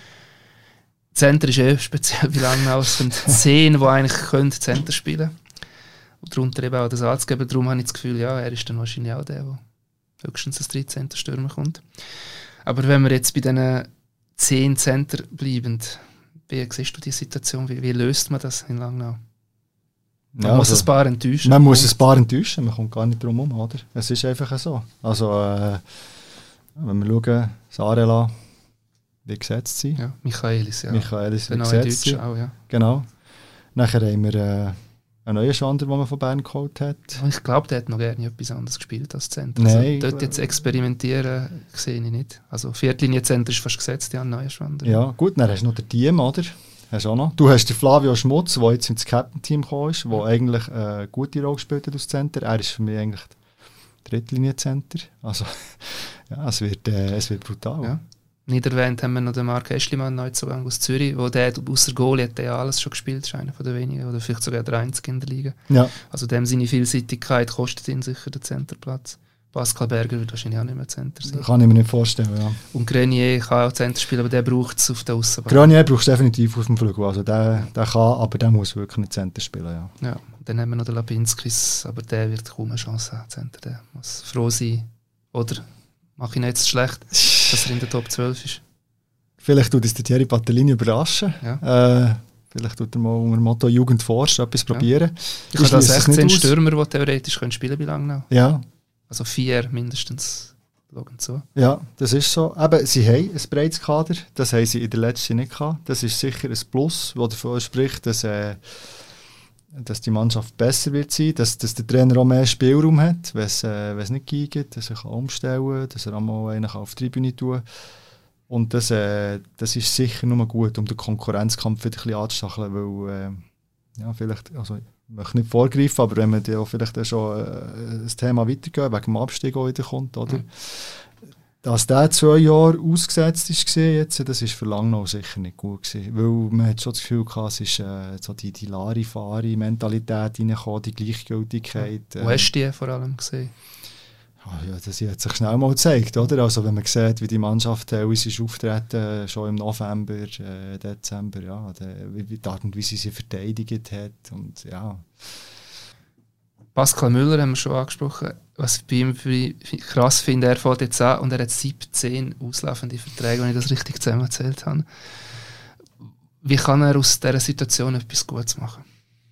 Center ist eh speziell bei Langnau, es sind zehn, die eigentlich können Center spielen können. Und darunter eben auch der Salzgeber, darum habe ich das Gefühl, ja, er ist dann wahrscheinlich auch der, der höchstens als dreizehn Stürmer kommt. Aber wenn wir jetzt bei diesen zehn Center bleiben, wie siehst du die Situation, wie, wie löst man das in Langnau? Man Ja, muss also, ein paar enttäuschen. Man muss ein paar enttäuschen, man kommt gar nicht drum herum, oder? Es ist einfach so. Also, äh, wenn wir schauen, Sarela wird gesetzt sein. Ja, Michaelis, ja. Michaelis Der wird neue gesetzt Deutsche sein. auch, ja. Genau. Nachher haben wir äh, einen neuen Schander, den man von Bern geholt hat. Ich glaube, der hat noch gerne etwas anderes gespielt als Center. Nein, also, dort jetzt experimentieren sehe ich nicht. Also Viertlinie-Center ist fast gesetzt, ja, neuer Schwander. Ja, gut, dann hast du noch den Team, oder? Hast du, auch noch. Du hast den Flavio Schmutz, der jetzt ins Captain-Team gekommen ist, der eigentlich eine gute Rolle gespielt hat als Center. Er ist für mich eigentlich Drittlinie-Center. Also, ja, es wird, äh, es wird brutal. Ja. Nicht erwähnt haben wir noch den Marc Eschlimann, Neuzugang aus Zürich, wo der außer Goalie hat der ja alles schon gespielt, ist einer von den wenigen, oder vielleicht sogar der einzige in der Liga. Ja. Also dem seine Vielseitigkeit kostet ihn sicher den Centerplatz. Pascal Berger wird wahrscheinlich auch nicht mehr Center sein. Kann ich mir nicht vorstellen, ja. Und Grenier kann auch Center spielen, aber der braucht es auf der Aussenbahn. Grenier brauchst du definitiv auf dem Flügel. Also der, der kann, aber der muss wirklich nicht Center spielen, ja. Ja, dann haben wir noch den Lapinskis, aber der wird kaum eine Chance haben, Center. Der muss froh sein. Oder mache ich nicht jetzt schlecht, dass er in der Top zwölf ist. Vielleicht tut es der Thierry Patellini überraschen. Ja. Äh, vielleicht tut er mal unter dem Motto Jugend forscht etwas Ja. probieren. Ich habe da schließe es sechzehn nicht aus. Stürmer, die theoretisch können spielen bei Langnau. Ja, Also vier mindestens. Schauen zu. ja, das ist so. Eben, sie haben ein breites Kader, das haben sie in der letzten nicht gehabt. Das ist sicher ein Plus, das davon spricht, dass, äh, dass die Mannschaft besser wird sein, dass, dass der Trainer auch mehr Spielraum hat, wenn es äh, nicht geht, dass er kann umstellen kann, dass er auch mal einen auf die Tribüne tun kann. Und das, äh, das ist sicher nur gut, um den Konkurrenzkampf wieder ein bisschen anzustacheln, weil äh, ja, vielleicht, also ich möchte nicht vorgreifen, aber wenn man ja vielleicht auch schon äh, das Thema weitergehen, wegen dem Abstieg auch wieder kommt, oder? Mhm. Dass der zwei Jahre ausgesetzt ist, jetzt, das ist für Langnau sicher nicht gut gewesen, weil man hat schon das Gefühl gehabt, es ist äh, so die, die Larifari-Mentalität reingekommen, die Gleichgültigkeit. Äh, Wo hast du die vor allem gesehen? Ja, das hat sich schnell mal gezeigt, oder? Also wenn man sieht, wie die Mannschaft teilweise auftreten, schon im November, äh, Dezember, ja, die, wie die Art und Weise sie verteidigt hat und ja. Pascal Müller haben wir schon angesprochen. Was ich bei ihm für krass finde, er fährt jetzt an und er hat siebzehn auslaufende Verträge, wenn ich das richtig zusammengezählt habe. Wie kann er aus dieser Situation etwas Gutes machen?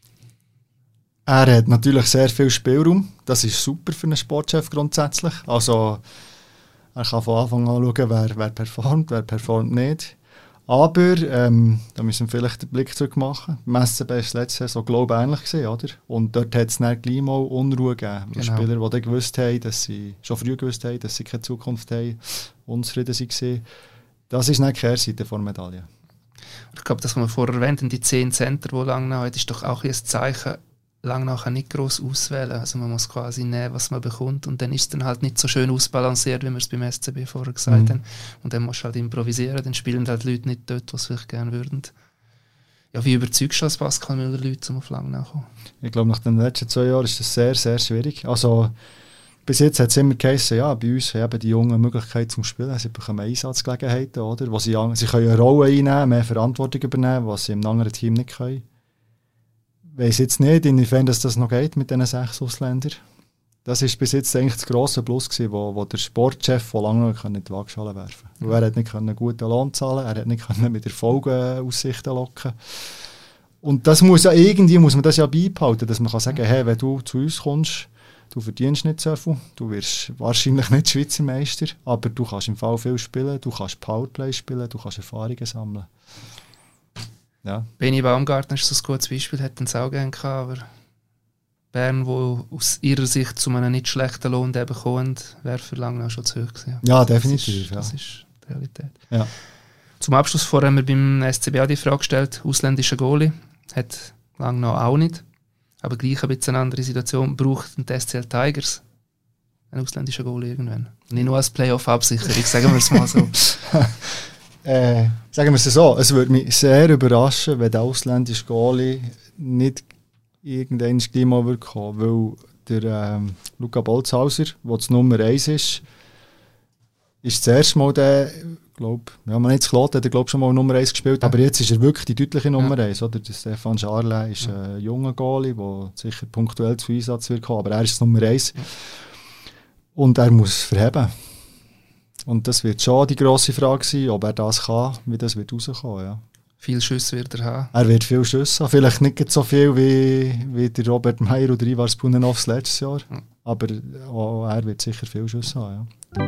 Er hat natürlich sehr viel Spielraum. Das ist super für einen Sportchef grundsätzlich. Also er kann von Anfang an schauen, wer, wer performt, wer performt nicht. Aber ähm, da müssen wir vielleicht den Blick zurück machen. Im S C B war es letztes Jahr so glaube ich ähnlich gewesen, oder? Und dort hat es dann gleich mal Unruhe gegeben. Genau. Spieler, die dann gewusst haben, dass sie schon früh gewusst haben, dass sie keine Zukunft haben, unzufrieden waren. Das ist nicht die Kehrseite der Medaille. Ich glaube, das, was wir vorher erwähnt haben, die zehn Center, die Langnau hat, ist doch auch ein Zeichen. Langnau kann nicht gross auswählen. Also man muss quasi nehmen, was man bekommt. Und dann ist es dann halt nicht so schön ausbalanciert, wie wir es beim S C B vorher gesagt mhm. haben. Und dann musst du halt improvisieren. Dann spielen halt Leute nicht dort, was sie vielleicht gerne würden. Ja, wie überzeugst du als Pascal Müller Leute, um auf Langnau zu kommen? Ich glaube, nach den letzten zwei Jahren ist das sehr, sehr schwierig. Also bis jetzt hat es immer geheißen, ja, bei uns haben die Jungen Möglichkeit zum Spielen. Sie bekommen Einsatzgelegenheiten, oder? Wo sie, sie können eine Rolle einnehmen, mehr Verantwortung übernehmen, was sie im anderen Team nicht können. Ich weiss jetzt nicht, inwiefern das noch geht mit diesen sechs Ausländern. das ist bis jetzt eigentlich das grosse Plus gewesen, wo, wo der Sportchef von lange noch in die Waagschale werfen konnte. Er hat nicht einen guten Lohn zahlen, er hat nicht mit Erfolgen Aussichten locken. Und das muss ja irgendwie muss man das ja beibehalten, dass man kann sagen, hey, wenn du zu uns kommst, du verdienst nicht so viel, du wirst wahrscheinlich nicht Schweizer Meister, aber du kannst im Fall viel spielen, du kannst Powerplay spielen, du kannst Erfahrungen sammeln. Ja. Benny Baumgartner ist so ein gutes Beispiel, hat es auch gerne gehabt, aber Bern, wo aus ihrer Sicht zu einem nicht schlechten Lohn bekommt, wäre für lange auch schon zu hoch gewesen. Ja, definitiv. Das ist, das ja. ist die Realität. Ja. Zum Abschluss vorher haben wir beim S C B auch die Frage gestellt, ausländischer Goalie, hat lange noch auch nicht, aber gleich ein bisschen eine andere Situation, braucht ein S C L Tigers einen ausländischen Goalie irgendwann. Nicht nur als Playoff-Absicherung, sagen wir es mal so. äh, sagen wir es so, es würde mich sehr überraschen, wenn der ausländische Goalie nicht irgendwann gleich mal wird kommen, weil der ähm, Luca Bolzhauser, der das Nummer eins ist, ist das erste Mal der, glaube ich, ja, man hat Klot, hat er glaub, schon mal Nummer eins gespielt, ja. Aber jetzt ist er wirklich die deutliche Nummer ja. eins. Oder? Der Stefan Scharle ist ja. ein junger Goalie, der sicher punktuell zu Einsatz wird kommen, aber er ist das Nummer eins. Ja. Und er muss verheben. Und das wird schon die grosse Frage sein, ob er das kann, wie das wird rauskommen. Ja. Viel Schüsse wird er haben. Er wird viel Schüsse haben. Vielleicht nicht so viel wie, wie der Robert Meyer oder Ivar Spunenovs letztes Jahr. Ja. Aber auch er wird sicher viel Schüsse haben. Ja.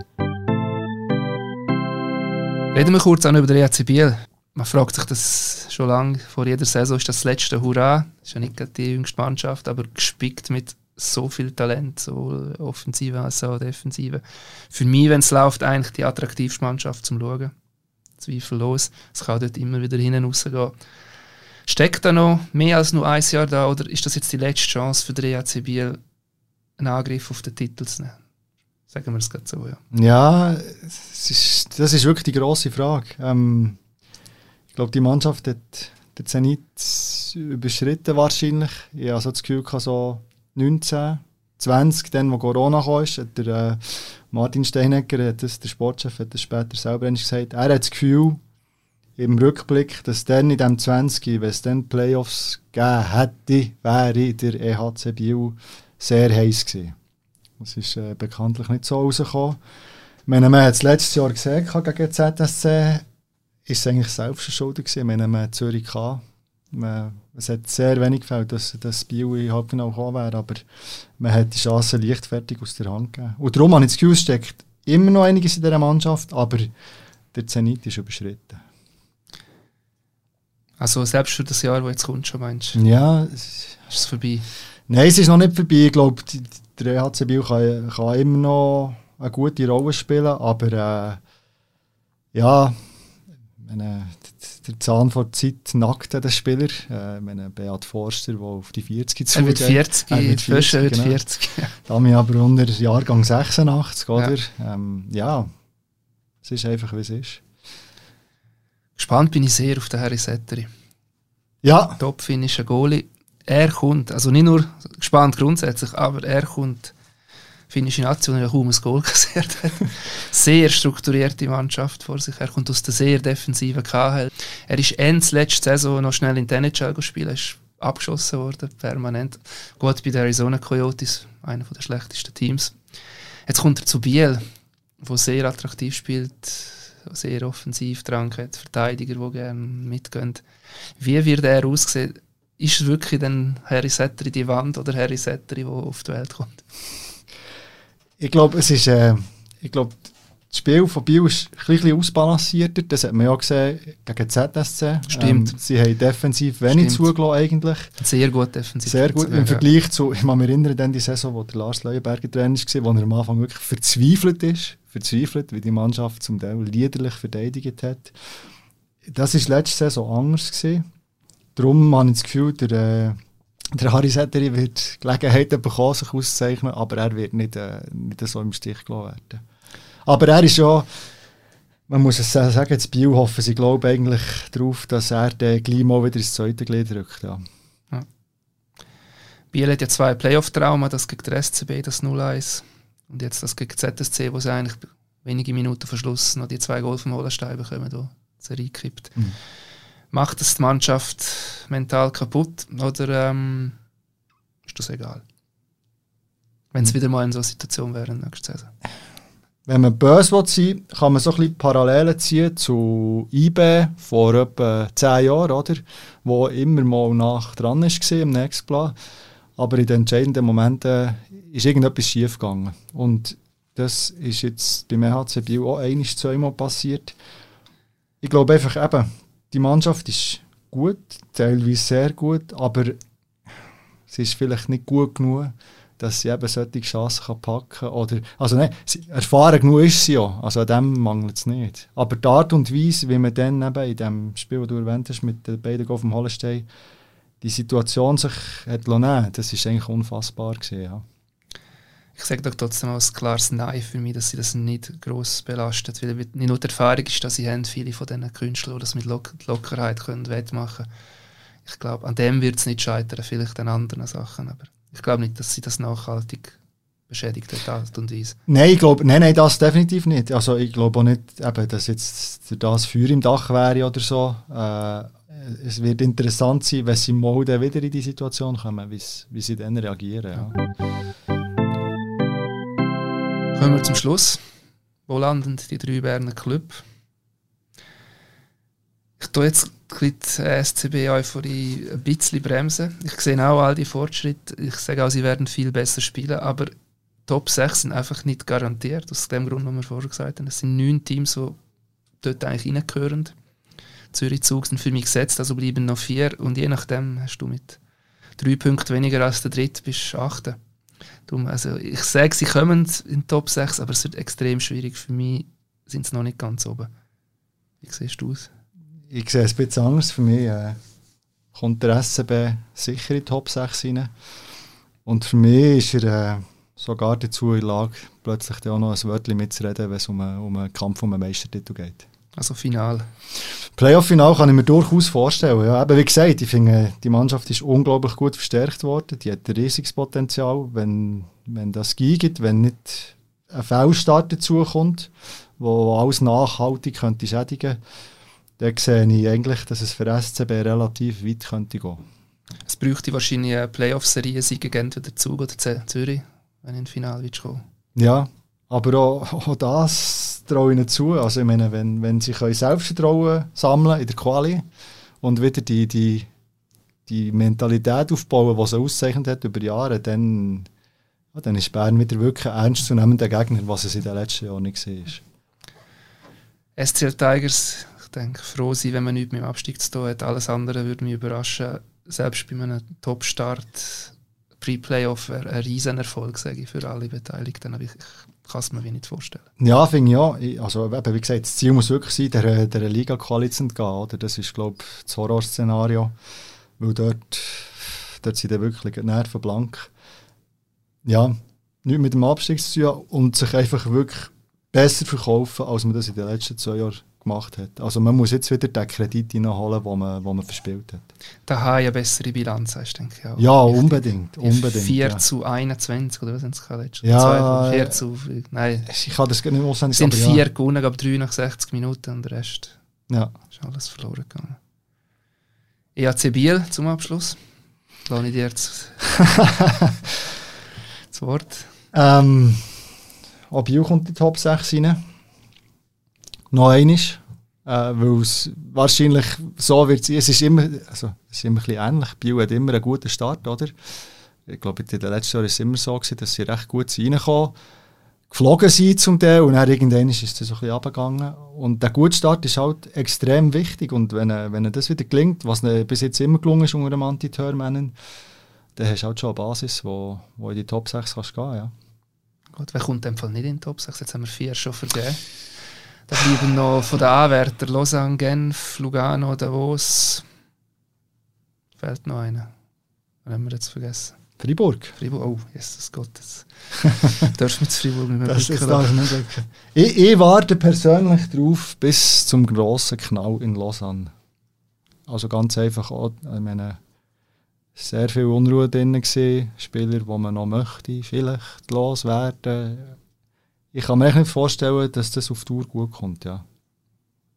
Reden wir kurz auch über den E H C Biel. Man fragt sich das schon lange, vor jeder Saison ist das, das letzte Hurra. Das ist ja nicht die jüngste Mannschaft, aber gespickt mit so viel Talent, so Offensive als auch Defensive. Für mich, wenn es läuft, eigentlich die attraktivste Mannschaft zum Schauen. Zweifellos. Es kann dort immer wieder hinten rausgehen. Steckt da noch mehr als nur ein Jahr da oder ist das jetzt die letzte Chance für den E H C Biel, einen Angriff auf den Titel zu nehmen? Sagen wir es gerade so, ja. Ja, es ist, das ist wirklich die grosse Frage. Ähm, ich glaube, die Mannschaft hat den Zenit überschritten wahrscheinlich. Ich habe so das Gefühl, so neunzehn, zwanzig, dann, wo Corona kam, hat der äh, Martin Steinegger, hat das, der Sportchef, hat das später selber gesagt, er hat das Gefühl, im Rückblick, dass dann in diesem zwanzig, wenn es dann Playoffs gegeben hätte, wäre der E H C Biel sehr heiß gewesen. Das ist äh, bekanntlich nicht so rausgekommen. Ich meine, man hat es letztes Jahr gesehen gegen Z S C, ist es eigentlich selbst verschuldet gewesen. Ich meine, man hat Zürich gehabt. Man, es hat sehr wenig gefällt, dass das Biel in Halbfinale gekommen wäre, aber man hat die Chance leichtfertig aus der Hand gegeben. Und darum habe ich das Gefühl, es steckt immer noch einiges in dieser Mannschaft, aber der Zenit ist überschritten. Also selbst für das Jahr, das jetzt kommt, schon meinst du? Ja. Ist es vorbei? Nein, es ist noch nicht vorbei. Ich glaube, der E H C Biel kann, kann immer noch eine gute Rolle spielen, aber äh, ja, meine, der Zahn vor der Zeit nackt den Spieler. Äh, meine Beat Forster, der auf die vierzig zugeht. Er wird vierzig, er wird vierzig, genau. vierzig. Dami aber unter Jahrgang sechsundachtzig, oder? Ja. Ähm, ja, es ist einfach, wie es ist. Gespannt bin ich sehr auf den Harry Setteri. Ja. Top-finnischer Goalie. Er kommt, also nicht nur gespannt grundsätzlich, aber er kommt, finnische Nation, die kaum ein Goal kassiert hat. Sehr strukturierte Mannschaft vor sich. Er kommt aus der sehr defensiven K H L. Er ist Ende letzte Saison noch schnell in die N H L gespielt. Er ist abgeschossen worden, permanent. Gut bei den Arizona Coyotes, einer der schlechtesten Teams. Jetzt kommt er zu Biel, wo sehr attraktiv spielt, sehr offensiv dran hat, Verteidiger, die gerne mitgehen. Wie wird er aussehen? Ist es wirklich dann Harry Setteri die Wand oder Harry Setteri, der auf die Welt kommt? Ich glaube, es ist, äh, ich glaube, das Spiel von Biel ist ein bisschen ausbalancierter. Das hat man ja gesehen gegen Z S C. Stimmt. Ähm, sie haben defensiv wenig Stimmt. zugelassen eigentlich. Sehr gut defensiv. Sehr gut. Im ja. Vergleich zu, ich kann mich erinnern, dann die Saison, wo der Lars Leuenberger Trainer war, wo er am Anfang wirklich verzweifelt ist. Verzweifelt, wie die Mannschaft zum Teil liederlich verteidigt hat. Das war letzte Saison anders gewesen. Darum habe ich das Gefühl, der, äh, der Harry Setteri wird Gelegenheiten bekommen, sich auszuzeichnen, aber er wird nicht, äh, nicht so im Stich gelassen werden. Aber er ist ja, man muss es sagen, das Biel hoffen sie glaube eigentlich darauf, dass er den gleich mal wieder ins zweite Glied drückt. Ja. Ja. Biel hat ja zwei Playoff-Trauma, das gegen den S C B, das null eins, und jetzt das gegen Z S C, wo sie eigentlich wenige Minuten vor Schluss noch die zwei Goal vom Holenstein bekommen, wo es reinkippt. Mhm. Macht das die Mannschaft mental kaputt oder ähm, ist das egal? Wenn es wieder mal in so einer Situation wäre in der nächsten Saison. Wenn man böse will sein, kann man so ein bisschen Parallelen ziehen zu I B vor etwa zehn Jahren, oder? Wo immer mal nach dran war im nächsten Plan. Aber in den entscheidenden Momenten ist irgendetwas schief gegangen. Und das ist jetzt beim E H C Biel auch einmal, zweimal passiert. Ich glaube einfach eben, die Mannschaft ist gut, teilweise sehr gut, aber sie ist vielleicht nicht gut genug, dass sie eben solche Chancen kann packen kann. Oder, also nein, sie, erfahren genug ist sie ja, also an dem mangelt es nicht. Aber die Art und Weise, wie man dann eben in dem Spiel, das du erwähnt hast, mit den beiden auf dem Hollenstein, die Situation sich hat nehmen, das war eigentlich unfassbar gewesen, ja. Ich sage doch trotzdem als klares Nein für mich, dass sie das nicht gross belastet, weil nicht nur die Erfahrung ist, dass sie haben, viele von diesen Künstlern, die das mit Lock- Lockerheit können wettmachen können. Ich glaube, an dem wird es nicht scheitern, vielleicht an anderen Sachen, aber ich glaube nicht, dass sie das nachhaltig beschädigt hat, Art und Weise. Nein, ich glaube, nein, nein, das definitiv nicht. Also ich glaube auch nicht, eben, dass jetzt das Feuer im Dach wäre oder so. Äh, es wird interessant sein, wenn sie mal dann wieder in die Situation kommen, wie sie dann reagieren. Ja. Kommen wir zum Schluss. Wo landen die drei Berner Club? Ich tue jetzt die S C B-Euphorie ein bisschen bremsen. Ich sehe auch all die Fortschritte. Ich sage auch, sie werden viel besser spielen, aber Top sechs sind einfach nicht garantiert. Aus dem Grund, was wir vorher gesagt haben. Es sind neun Teams, die dort eigentlich reingehören. Zürich Zug sind für mich gesetzt, also bleiben noch vier. Und je nachdem hast du mit drei Punkten weniger als der Dritte bis Achte. Also ich sage, sie kommen in die Top sechs, aber es wird extrem schwierig. Für mich sind sie noch nicht ganz oben. Wie siehst du es? Ich sehe es ein bisschen anders. Für mich äh, kommt der S C B sicher in die Top sechs rein. Und für mich ist er äh, sogar dazu in der Lage, plötzlich auch noch ein Wörtchen mitzureden, wenn es um einen, um einen Kampf um einen Meistertitel geht. Also Final. Playoff-Final kann ich mir durchaus vorstellen. Ja, eben wie gesagt, ich finde, die Mannschaft ist unglaublich gut verstärkt worden. Die hat ein riesiges Potenzial. Wenn, wenn das geht, wenn nicht ein Fehlstart dazukommt, wo alles nachhaltig könnte schädigen, dann sehe ich eigentlich, dass es für S C B relativ weit könnte gehen. Es bräuchte wahrscheinlich eine Playoff-Serie, Siege gegen der Zug oder Zürich, wenn in Final kommen. Ja, aber auch, auch das traue ich ihnen zu. Also ich meine, wenn, wenn sie Selbstvertrauen sammeln in der Quali und wieder die, die, die Mentalität aufbauen, die sie auszeichnet hat über Jahre, dann, ja, dann ist Bern wieder wirklich ein ernstzunehmender Gegner, was es in den letzten Jahren nicht war. S C L Tigers, ich denke, froh sein, wenn man nichts mit dem Abstieg zu tun hat. Alles andere würde mich überraschen. Selbst bei einem Top-Start, Pre-Playoff wäre ein riesen Erfolg, sage ich, für alle Beteiligten. Aber ich, ich kann es mir nicht vorstellen. Ja, finde ich ja. Also, eben, wie gesagt, das Ziel muss wirklich sein, der, der Liga-Quali zu entgehen. Oder? Das ist, glaube ich, das Horrorszenario. Weil dort, dort sind dann wirklich die Nerven blank. Ja, nichts mit dem Abstieg zu tun und sich einfach wirklich besser verkaufen, als man das in den letzten zwei Jahren gemacht hat. Also man muss jetzt wieder den Kredit reinholen, den man, den man verspielt hat. Da habe ich eine bessere Bilanz, heißt, denke ich auch. Ja, unbedingt. unbedingt vier ja. zu einundzwanzig, oder was sind es letztes Ja, vier zu, nein. Ich kann das gar nicht auswendig sagen. Es sind vier ja. gewonnen, aber drei nach sechzig Minuten und der Rest ja. ist alles verloren gegangen. E A C Biel zum Abschluss. Lasse ich dir jetzt das Wort. Ähm, auch Biel kommt in die Top sechs rein. Noch einmal, äh, weil es wahrscheinlich so wird sein. Es ist immer, also, es ist immer ein bisschen ähnlich. Biel hat immer einen guten Start, oder? Ich glaube, in den letzten Jahren war es immer so gewesen, dass sie recht gut reinkommen, geflogen sind zum Teil und dann irgendwann ist es so ein bisschen runtergegangen. Und der gute Start ist halt extrem wichtig und wenn, wenn das wieder gelingt, was bis jetzt immer gelungen ist unter einem Anti-Term-Männern, dann hast du halt schon eine Basis, wo, wo in die Top sechs kannst gehen, ja. Gut, wer kommt in dem Fall nicht in die Top sechs? Jetzt haben wir vier schon vergeben. Da bleiben noch von den Anwärtern Lausanne, Genf, Lugano, Davos. Fehlt noch einer. Was haben wir jetzt vergessen? Freiburg. Freiburg, oh, Jesus Gott. Jetzt dürfen wir zu Freiburg nicht mehr das ist das nicht wirklich. Ich, ich warte persönlich darauf bis zum grossen Knall in Lausanne. Also ganz einfach auch, ich meine, sehr viel Unruhe drin gewesen, Spieler, die man noch möchte, vielleicht loswerden. Ich kann mir nicht vorstellen, dass das auf Tour gut kommt, ja.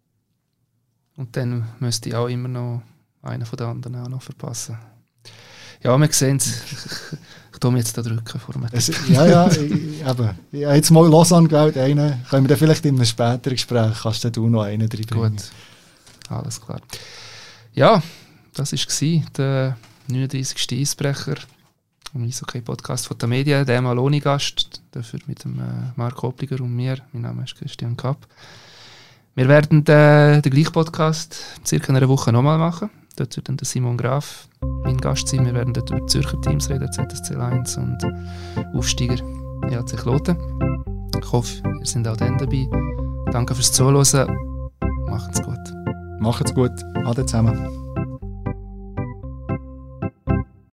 Und dann müsste ich auch immer noch einen von den anderen auch noch verpassen. Ja, wir sehen es. Ich tue mich jetzt da drücken vor mir. Es, ja, ja, ich, eben. Ich habe jetzt mal Lausanne gewählt, einen. Können wir dann vielleicht in einem späteren Gespräch, kannst du noch einen reinbringen. Gut, alles klar. Ja, das war der neununddreißigste Eisbrecher im Eishockey-Podcast von der Media, der mal ohne Gast, dafür mit dem äh, Marc Obliger und mir. Mein Name ist Christian Kapp. Wir werden äh, den gleichen Podcast circa eine Woche nochmal machen. Dort wird dann der Simon Graf mein Gast sein. Wir werden dort über die Zürcher Teams reden, Z S C eins und Aufsteiger E H C Kloten. Ich hoffe, ihr seid auch dann dabei. Danke fürs Zuhören. Macht's gut. Macht's gut. Ade zusammen.